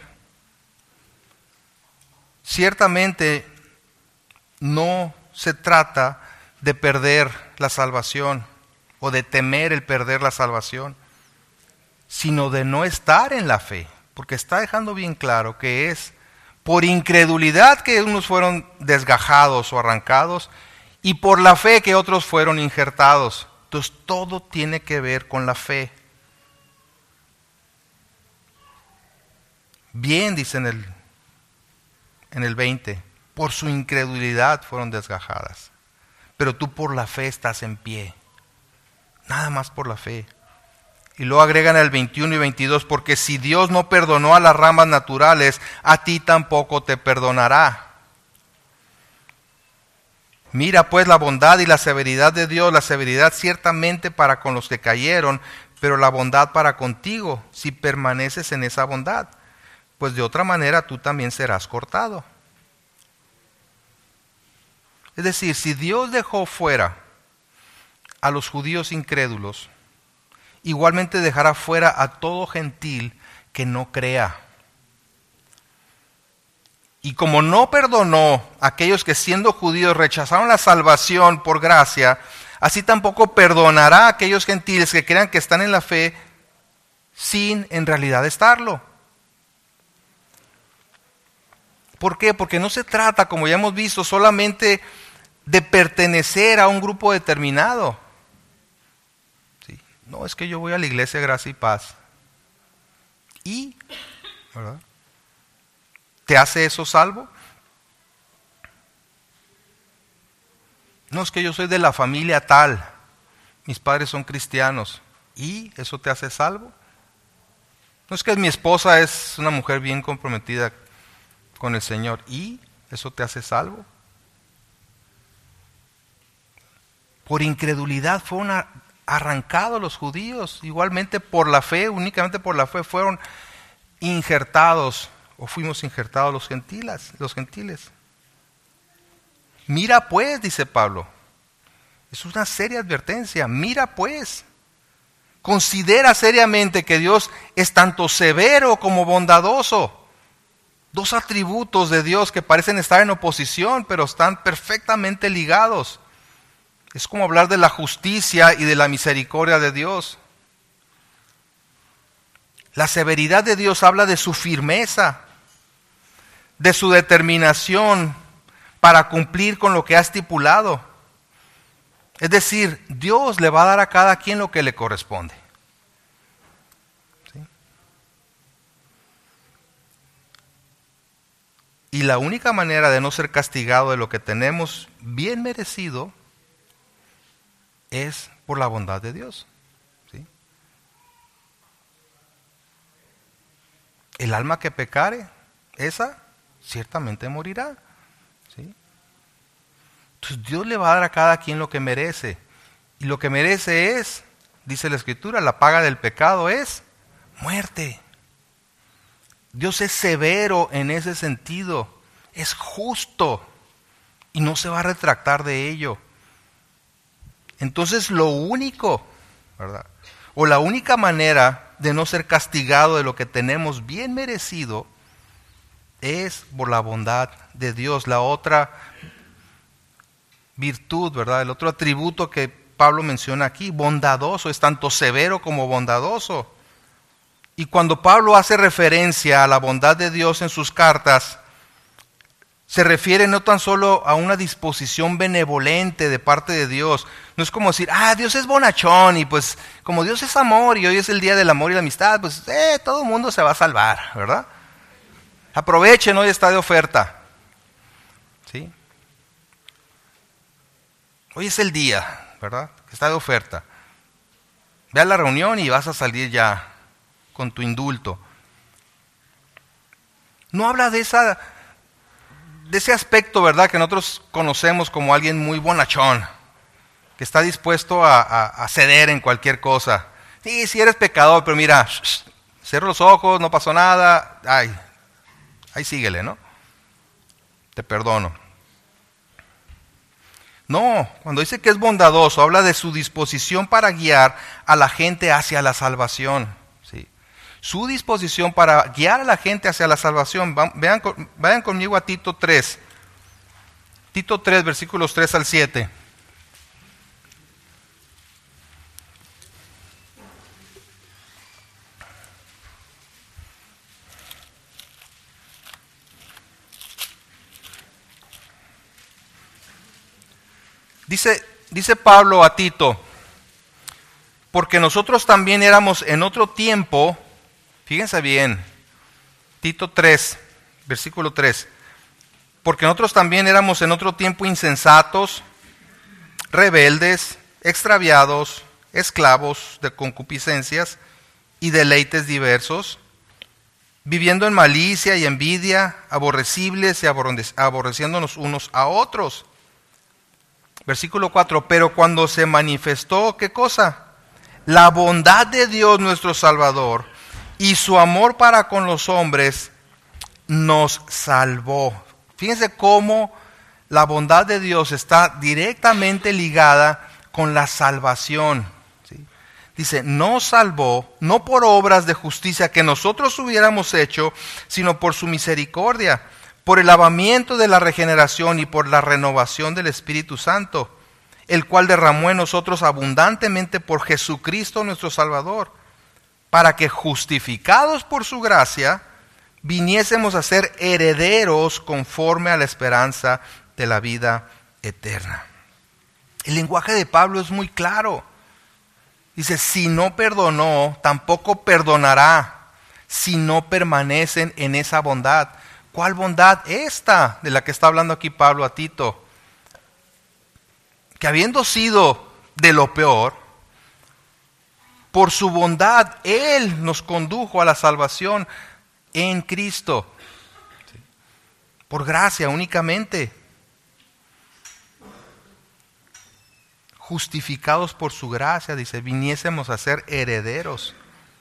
Ciertamente no se trata de perder la salvación o de temer el perder la salvación, sino de no estar en la fe, porque está dejando bien claro que es por incredulidad que unos fueron desgajados o arrancados y por la fe que otros fueron injertados. Entonces todo tiene que ver con la fe. Bien, dice en el 20, por su incredulidad fueron desgajadas, pero tú por la fe estás en pie, nada más por la fe. Y luego agregan el 21 y 22, porque si Dios no perdonó a las ramas naturales, a ti tampoco te perdonará. Mira pues la bondad y la severidad de Dios, la severidad ciertamente para con los que cayeron, pero la bondad para contigo, si permaneces en esa bondad, pues de otra manera tú también serás cortado. Es decir, si Dios dejó fuera a los judíos incrédulos, igualmente dejará fuera a todo gentil que no crea. Y como no perdonó a aquellos que siendo judíos rechazaron la salvación por gracia, así tampoco perdonará a aquellos gentiles que crean que están en la fe sin en realidad estarlo. ¿Por qué? Porque no se trata, como ya hemos visto, solamente de pertenecer a un grupo determinado. ¿Sí? No, es que yo voy a la iglesia Gracia y Paz. ¿Y? ¿Verdad? ¿Te hace eso salvo? No, es que yo soy de la familia tal. Mis padres son cristianos. ¿Y eso te hace salvo? No, es que mi esposa es una mujer bien comprometida con el Señor. ¿Y eso te hace salvo? Por incredulidad fueron arrancados los judíos. Igualmente por la fe, únicamente por la fe fueron injertados o fuimos injertados los gentiles. Mira pues, dice Pablo. Es una seria advertencia. Mira pues. Considera seriamente que Dios es tanto severo como bondadoso. Dos atributos de Dios que parecen estar en oposición, pero están perfectamente ligados. Es como hablar de la justicia y de la misericordia de Dios. La severidad de Dios habla de su firmeza, de su determinación para cumplir con lo que ha estipulado. Es decir, Dios le va a dar a cada quien lo que le corresponde. ¿Sí? Y la única manera de no ser castigado de lo que tenemos bien merecido es por la bondad de Dios. ¿Sí? El alma que pecare, esa ciertamente morirá. ¿Sí? Entonces Dios le va a dar a cada quien lo que merece. Y lo que merece es, dice la Escritura, la paga del pecado es muerte. Dios es severo en ese sentido. Es justo. Y no se va a retractar de ello. Entonces lo único, ¿verdad?, o la única manera de no ser castigado de lo que tenemos bien merecido es por la bondad de Dios. La otra virtud, ¿verdad?, el otro atributo que Pablo menciona aquí, bondadoso, es tanto severo como bondadoso. Y cuando Pablo hace referencia a la bondad de Dios en sus cartas, se refiere no tan solo a una disposición benevolente de parte de Dios. No es como decir, Dios es bonachón y pues como Dios es amor y hoy es el día del amor y la amistad, pues todo el mundo se va a salvar, ¿verdad? Aprovechen, hoy está de oferta. ¿Sí? Hoy es el día, ¿verdad?, está de oferta. Ve a la reunión y vas a salir ya con tu indulto. No habla de ese aspecto, ¿verdad?, que nosotros conocemos como alguien muy bonachón, que está dispuesto a ceder en cualquier cosa. Sí, eres pecador, pero mira, cierro los ojos, no pasó nada, ahí síguele, ¿no? Te perdono. No, cuando dice que es bondadoso, habla de su disposición para guiar a la gente hacia la salvación. ¿Sí? Su disposición para guiar a la gente hacia la salvación. Vayan conmigo a Tito 3. Tito 3, versículos 3 al 7. Dice Pablo a Tito, porque nosotros también éramos en otro tiempo, fíjense bien, Tito 3, versículo 3, porque nosotros también éramos en otro tiempo insensatos, rebeldes, extraviados, esclavos de concupiscencias y deleites diversos, viviendo en malicia y envidia, aborrecibles y aborreciéndonos unos a otros. Versículo 4, pero cuando se manifestó, ¿qué cosa? La bondad de Dios nuestro Salvador y su amor para con los hombres nos salvó. Fíjense cómo la bondad de Dios está directamente ligada con la salvación. ¿Sí? Dice, nos salvó, no por obras de justicia que nosotros hubiéramos hecho, sino por su misericordia, por el lavamiento de la regeneración y por la renovación del Espíritu Santo, el cual derramó en nosotros abundantemente por Jesucristo nuestro Salvador, para que justificados por su gracia, viniésemos a ser herederos conforme a la esperanza de la vida eterna. El lenguaje de Pablo es muy claro. Dice, si no perdonó, tampoco perdonará, si no permanecen en esa bondad. ¿Cuál bondad? Esta de la que está hablando aquí Pablo a Tito. Que habiendo sido de lo peor, por su bondad Él nos condujo a la salvación en Cristo. Por gracia únicamente. Justificados por su gracia, dice, viniésemos a ser herederos.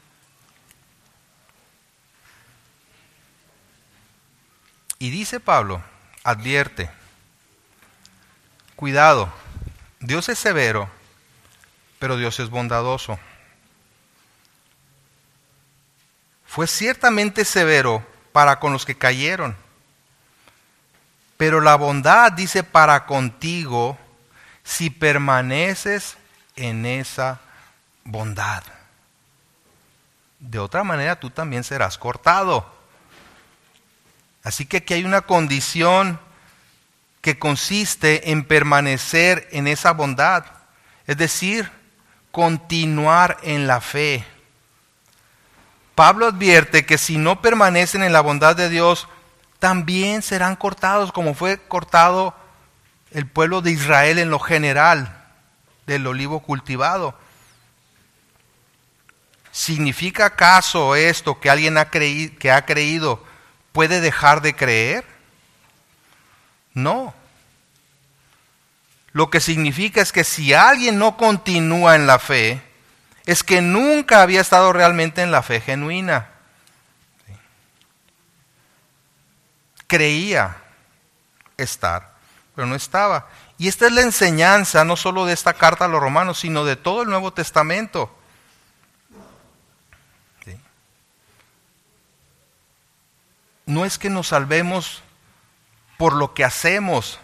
Y dice Pablo, advierte, cuidado, Dios es severo, pero Dios es bondadoso. Fue ciertamente severo para con los que cayeron, pero la bondad, dice, para contigo, si permaneces en esa bondad. De otra manera, tú también serás cortado. Así que aquí hay una condición que consiste en permanecer en esa bondad, es decir, continuar en la fe. Pablo advierte que si no permanecen en la bondad de Dios, también serán cortados, como fue cortado el pueblo de Israel en lo general del olivo cultivado. ¿Significa acaso esto que alguien que ha creído puede dejar de creer? No. Lo que significa es que si alguien no continúa en la fe, es que nunca había estado realmente en la fe genuina. Creía estar, pero no estaba. Y esta es la enseñanza no solo de esta carta a los romanos, sino de todo el Nuevo Testamento. ¿Sí? No es que nos salvemos por lo que hacemos,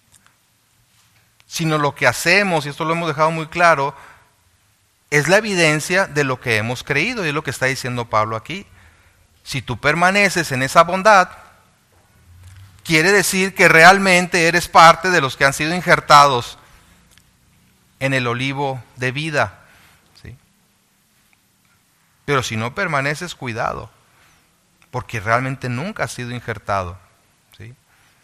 sino lo que hacemos, y esto lo hemos dejado muy claro, es la evidencia de lo que hemos creído, y es lo que está diciendo Pablo aquí. Si tú permaneces en esa bondad, quiere decir que realmente eres parte de los que han sido injertados en el olivo de vida. ¿Sí? Pero si no permaneces, cuidado, porque realmente nunca has sido injertado. ¿Sí?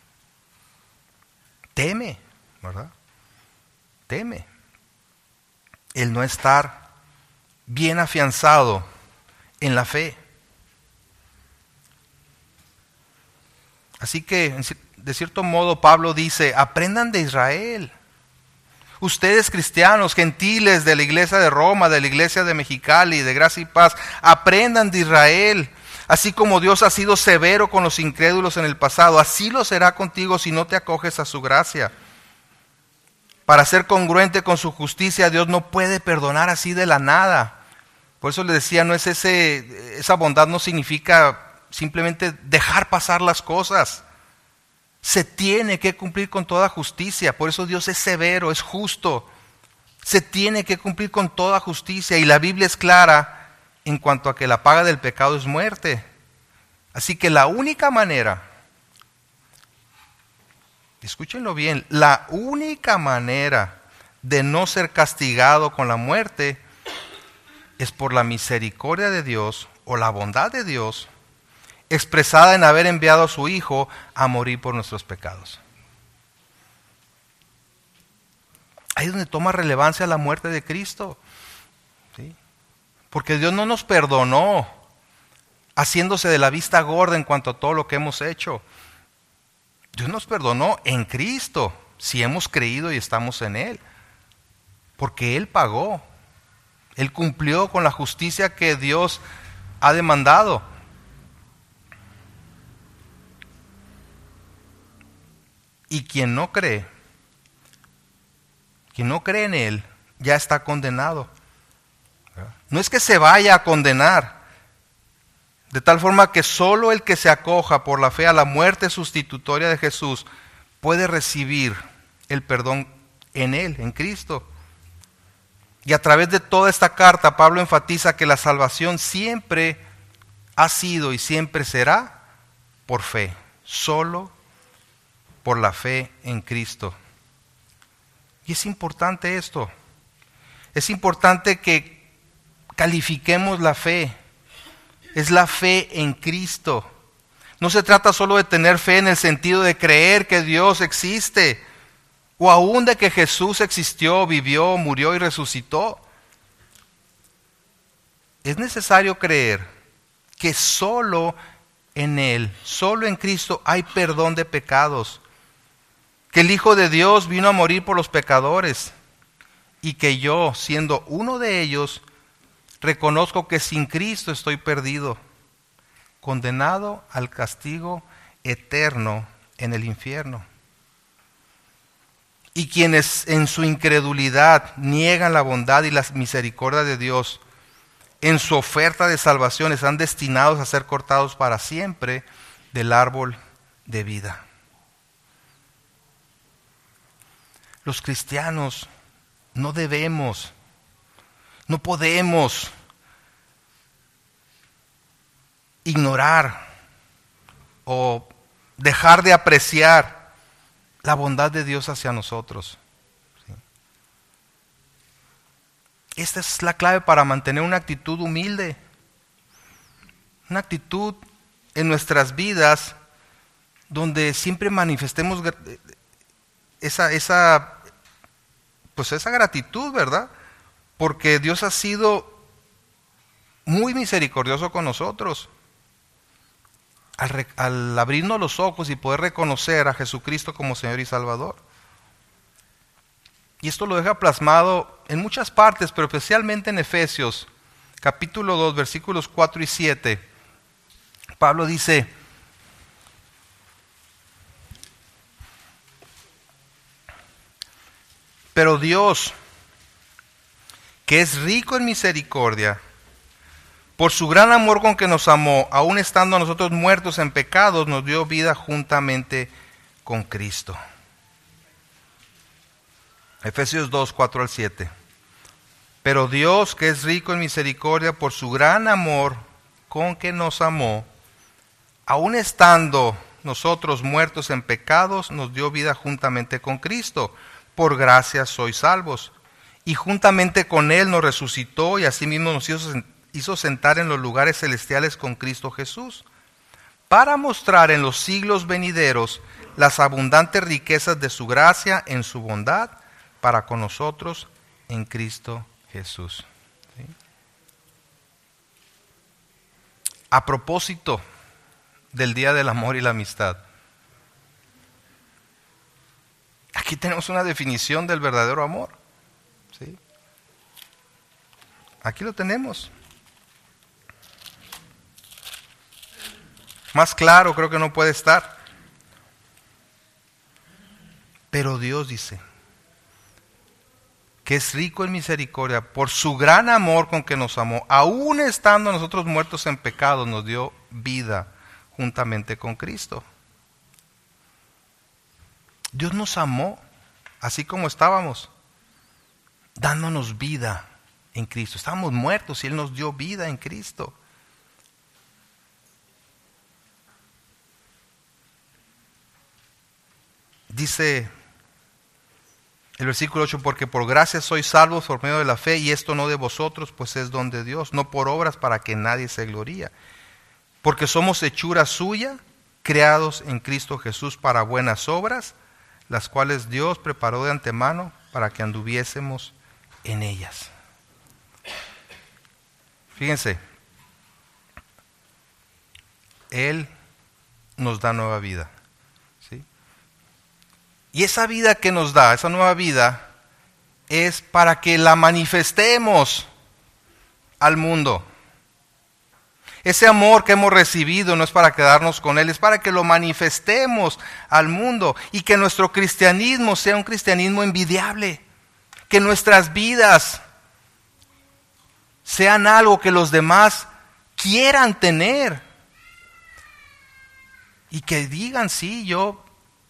Teme, ¿verdad? Teme el no estar bien afianzado en la fe. Así que, de cierto modo, Pablo dice, aprendan de Israel. Ustedes cristianos, gentiles de la iglesia de Roma, de la iglesia de Mexicali, de Gracia y Paz, aprendan de Israel. Así como Dios ha sido severo con los incrédulos en el pasado, así lo será contigo si no te acoges a su gracia. Para ser congruente con su justicia, Dios no puede perdonar así de la nada. Por eso le decía, esa bondad no significa simplemente dejar pasar las cosas. Se tiene que cumplir con toda justicia. Por eso Dios es severo, es justo. Se tiene que cumplir con toda justicia. Y la Biblia es clara en cuanto a que la paga del pecado es muerte. Así que la única manera, escúchenlo bien, la única manera de no ser castigado con la muerte es por la misericordia de Dios o la bondad de Dios expresada en haber enviado a su Hijo a morir por nuestros pecados. Ahí es donde toma relevancia la muerte de Cristo. ¿Sí? Porque Dios no nos perdonó haciéndose de la vista gorda en cuanto a todo lo que hemos hecho. Dios nos perdonó en Cristo, si hemos creído y estamos en Él. Porque Él pagó. Él cumplió con la justicia que Dios ha demandado. Y quien no cree en Él, ya está condenado. No es que se vaya a condenar, de tal forma que solo el que se acoja por la fe a la muerte sustitutoria de Jesús puede recibir el perdón en Él, en Cristo. Y a través de toda esta carta, Pablo enfatiza que la salvación siempre ha sido y siempre será por fe, solo por la fe en Cristo. Y es importante esto. Es importante que califiquemos la fe. Es la fe en Cristo. No se trata solo de tener fe en el sentido de creer que Dios existe, o aún de que Jesús existió, vivió, murió y resucitó. Es necesario creer que solo en Él, solo en Cristo hay perdón de pecados, que el Hijo de Dios vino a morir por los pecadores y que yo, siendo uno de ellos, reconozco que sin Cristo estoy perdido, condenado al castigo eterno en el infierno. Y quienes en su incredulidad niegan la bondad y la misericordia de Dios, en su oferta de salvación están destinados a ser cortados para siempre del árbol de vida. Los cristianos no debemos, no podemos ignorar o dejar de apreciar la bondad de Dios hacia nosotros. ¿Sí? Esta es la clave para mantener una actitud humilde, una actitud en nuestras vidas donde siempre manifestemos esa gratitud, ¿verdad? Porque Dios ha sido muy misericordioso con nosotros. Al abrirnos los ojos y poder reconocer a Jesucristo como Señor y Salvador. Y esto lo deja plasmado en muchas partes, pero especialmente en Efesios, capítulo 2, versículos 4 y 7. Pablo dice: pero Dios, que es rico en misericordia, por su gran amor con que nos amó, aun estando nosotros muertos en pecados, nos dio vida juntamente con Cristo. Efesios 2, 4 al 7. Pero Dios, que es rico en misericordia, por su gran amor con que nos amó, aun estando nosotros muertos en pecados, nos dio vida juntamente con Cristo. Por gracia sois salvos. Y juntamente con Él nos resucitó y asimismo nos hizo sentar en los lugares celestiales con Cristo Jesús, para mostrar en los siglos venideros las abundantes riquezas de su gracia en su bondad para con nosotros en Cristo Jesús. ¿Sí? A propósito del Día del Amor y la Amistad, aquí tenemos una definición del verdadero amor. ¿Sí? Aquí lo tenemos. Más claro creo que no puede estar. Pero Dios dice, que es rico en misericordia, por su gran amor con que nos amó, aun estando nosotros muertos en pecado, nos dio vida juntamente con Cristo. Dios nos amó así como estábamos, dándonos vida en Cristo. Estábamos muertos y Él nos dio vida en Cristo. Dice el versículo 8, porque por gracia sois salvos por medio de la fe, y esto no de vosotros, pues es don de Dios, no por obras para que nadie se gloríe. Porque somos hechura suya, creados en Cristo Jesús para buenas obras, las cuales Dios preparó de antemano para que anduviésemos en ellas. Fíjense, Él nos da nueva vida. Y esa vida que nos da, esa nueva vida, es para que la manifestemos al mundo. Ese amor que hemos recibido no es para quedarnos con Él, es para que lo manifestemos al mundo y que nuestro cristianismo sea un cristianismo envidiable. Que nuestras vidas sean algo que los demás quieran tener. Y que digan, sí, yo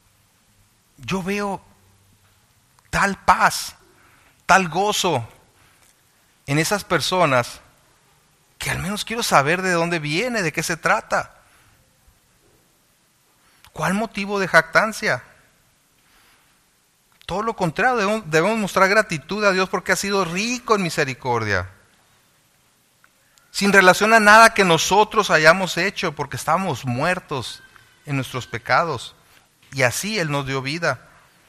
veo tal paz, tal gozo en esas personas que al menos quiero saber de dónde viene, de qué se trata. ¿Cuál motivo de jactancia? Todo lo contrario, debemos mostrar gratitud a Dios porque ha sido rico en misericordia. Sin relación a nada que nosotros hayamos hecho, porque estábamos muertos en nuestros pecados. Y así Él nos dio vida.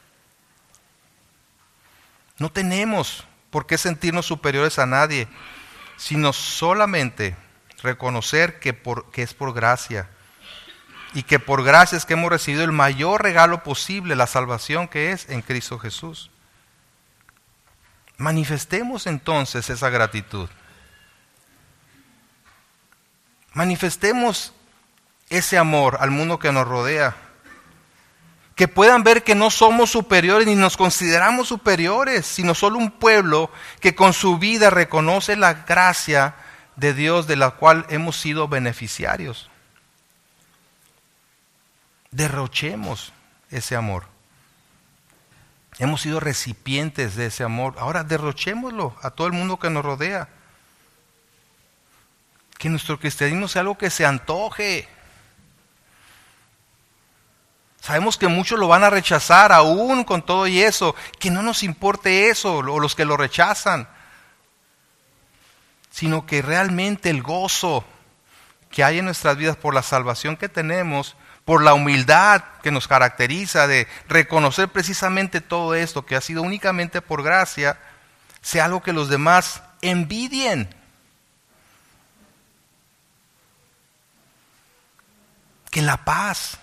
No tenemos por qué sentirnos superiores a nadie, sino solamente reconocer que es por gracia. Y que por gracia es que hemos recibido el mayor regalo posible, la salvación que es en Cristo Jesús. Manifestemos entonces esa gratitud. Manifestemos ese amor al mundo que nos rodea. Que puedan ver que no somos superiores ni nos consideramos superiores, sino solo un pueblo que con su vida reconoce la gracia de Dios de la cual hemos sido beneficiarios. Derrochemos ese amor. Hemos sido recipientes de ese amor. Ahora derrochémoslo a todo el mundo que nos rodea. Que nuestro cristianismo sea algo que se antoje. Sabemos que muchos lo van a rechazar aún con todo y eso. Que no nos importe eso, o los que lo rechazan. Sino que realmente el gozo que hay en nuestras vidas por la salvación que tenemos, por la humildad que nos caracteriza de reconocer precisamente todo esto que ha sido únicamente por gracia, sea algo que los demás envidien. Que la paz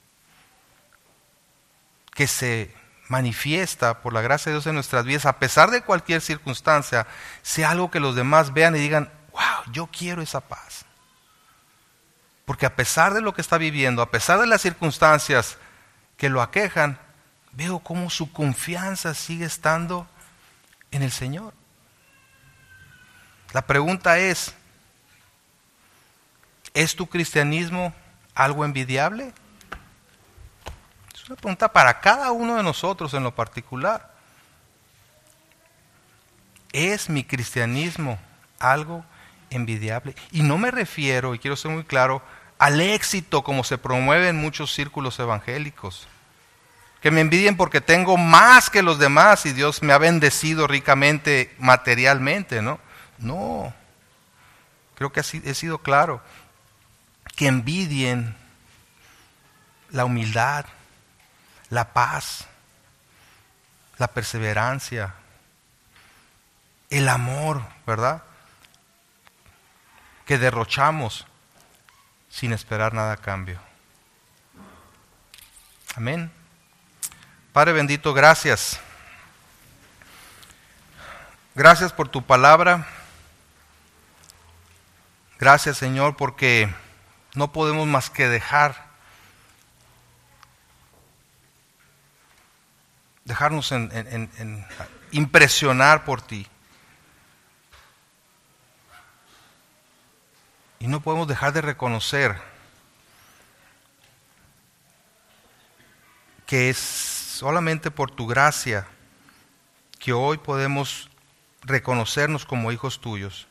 que se manifiesta por la gracia de Dios en nuestras vidas, a pesar de cualquier circunstancia, sea algo que los demás vean y digan, wow, yo quiero esa paz. Porque a pesar de lo que está viviendo, a pesar de las circunstancias que lo aquejan, veo cómo su confianza sigue estando en el Señor. La pregunta ¿es tu cristianismo algo envidiable? Es una pregunta para cada uno de nosotros en lo particular. ¿Es mi cristianismo algo envidiable? Y no me refiero, y quiero ser muy claro, al éxito como se promueve en muchos círculos evangélicos. Que me envidien porque tengo más que los demás y Dios me ha bendecido ricamente materialmente, ¿no? No, creo que he sido claro. Que envidien la humildad, la paz, la perseverancia, el amor, ¿verdad? Que derrochamos sin esperar nada a cambio. Amén. Padre bendito, gracias. Gracias por tu palabra. Gracias, Señor, porque no podemos más que dejar dejarnos impresionar por ti. Y no podemos dejar de reconocer que es solamente por tu gracia que hoy podemos reconocernos como hijos tuyos.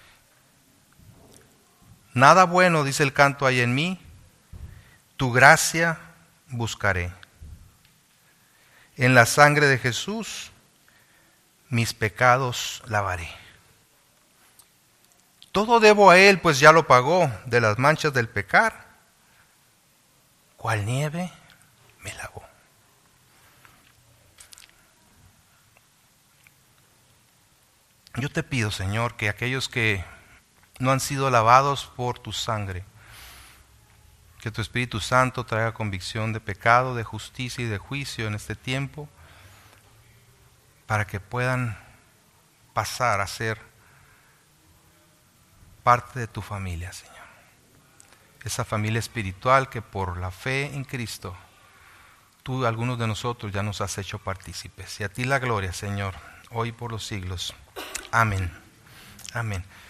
Nada bueno, dice el canto, hay en mí, tu gracia buscaré. En la sangre de Jesús mis pecados lavaré. Todo debo a Él, pues ya lo pagó, de las manchas del pecar, cual nieve me lavó. Yo te pido, Señor, que aquellos que no han sido lavados por tu sangre, que tu Espíritu Santo traiga convicción de pecado, de justicia y de juicio en este tiempo, para que puedan pasar a ser parte de tu familia, Señor. Esa familia espiritual que por la fe en Cristo, tú, algunos de nosotros, ya nos has hecho partícipes. Y a ti la gloria, Señor, hoy por los siglos. Amén. Amén.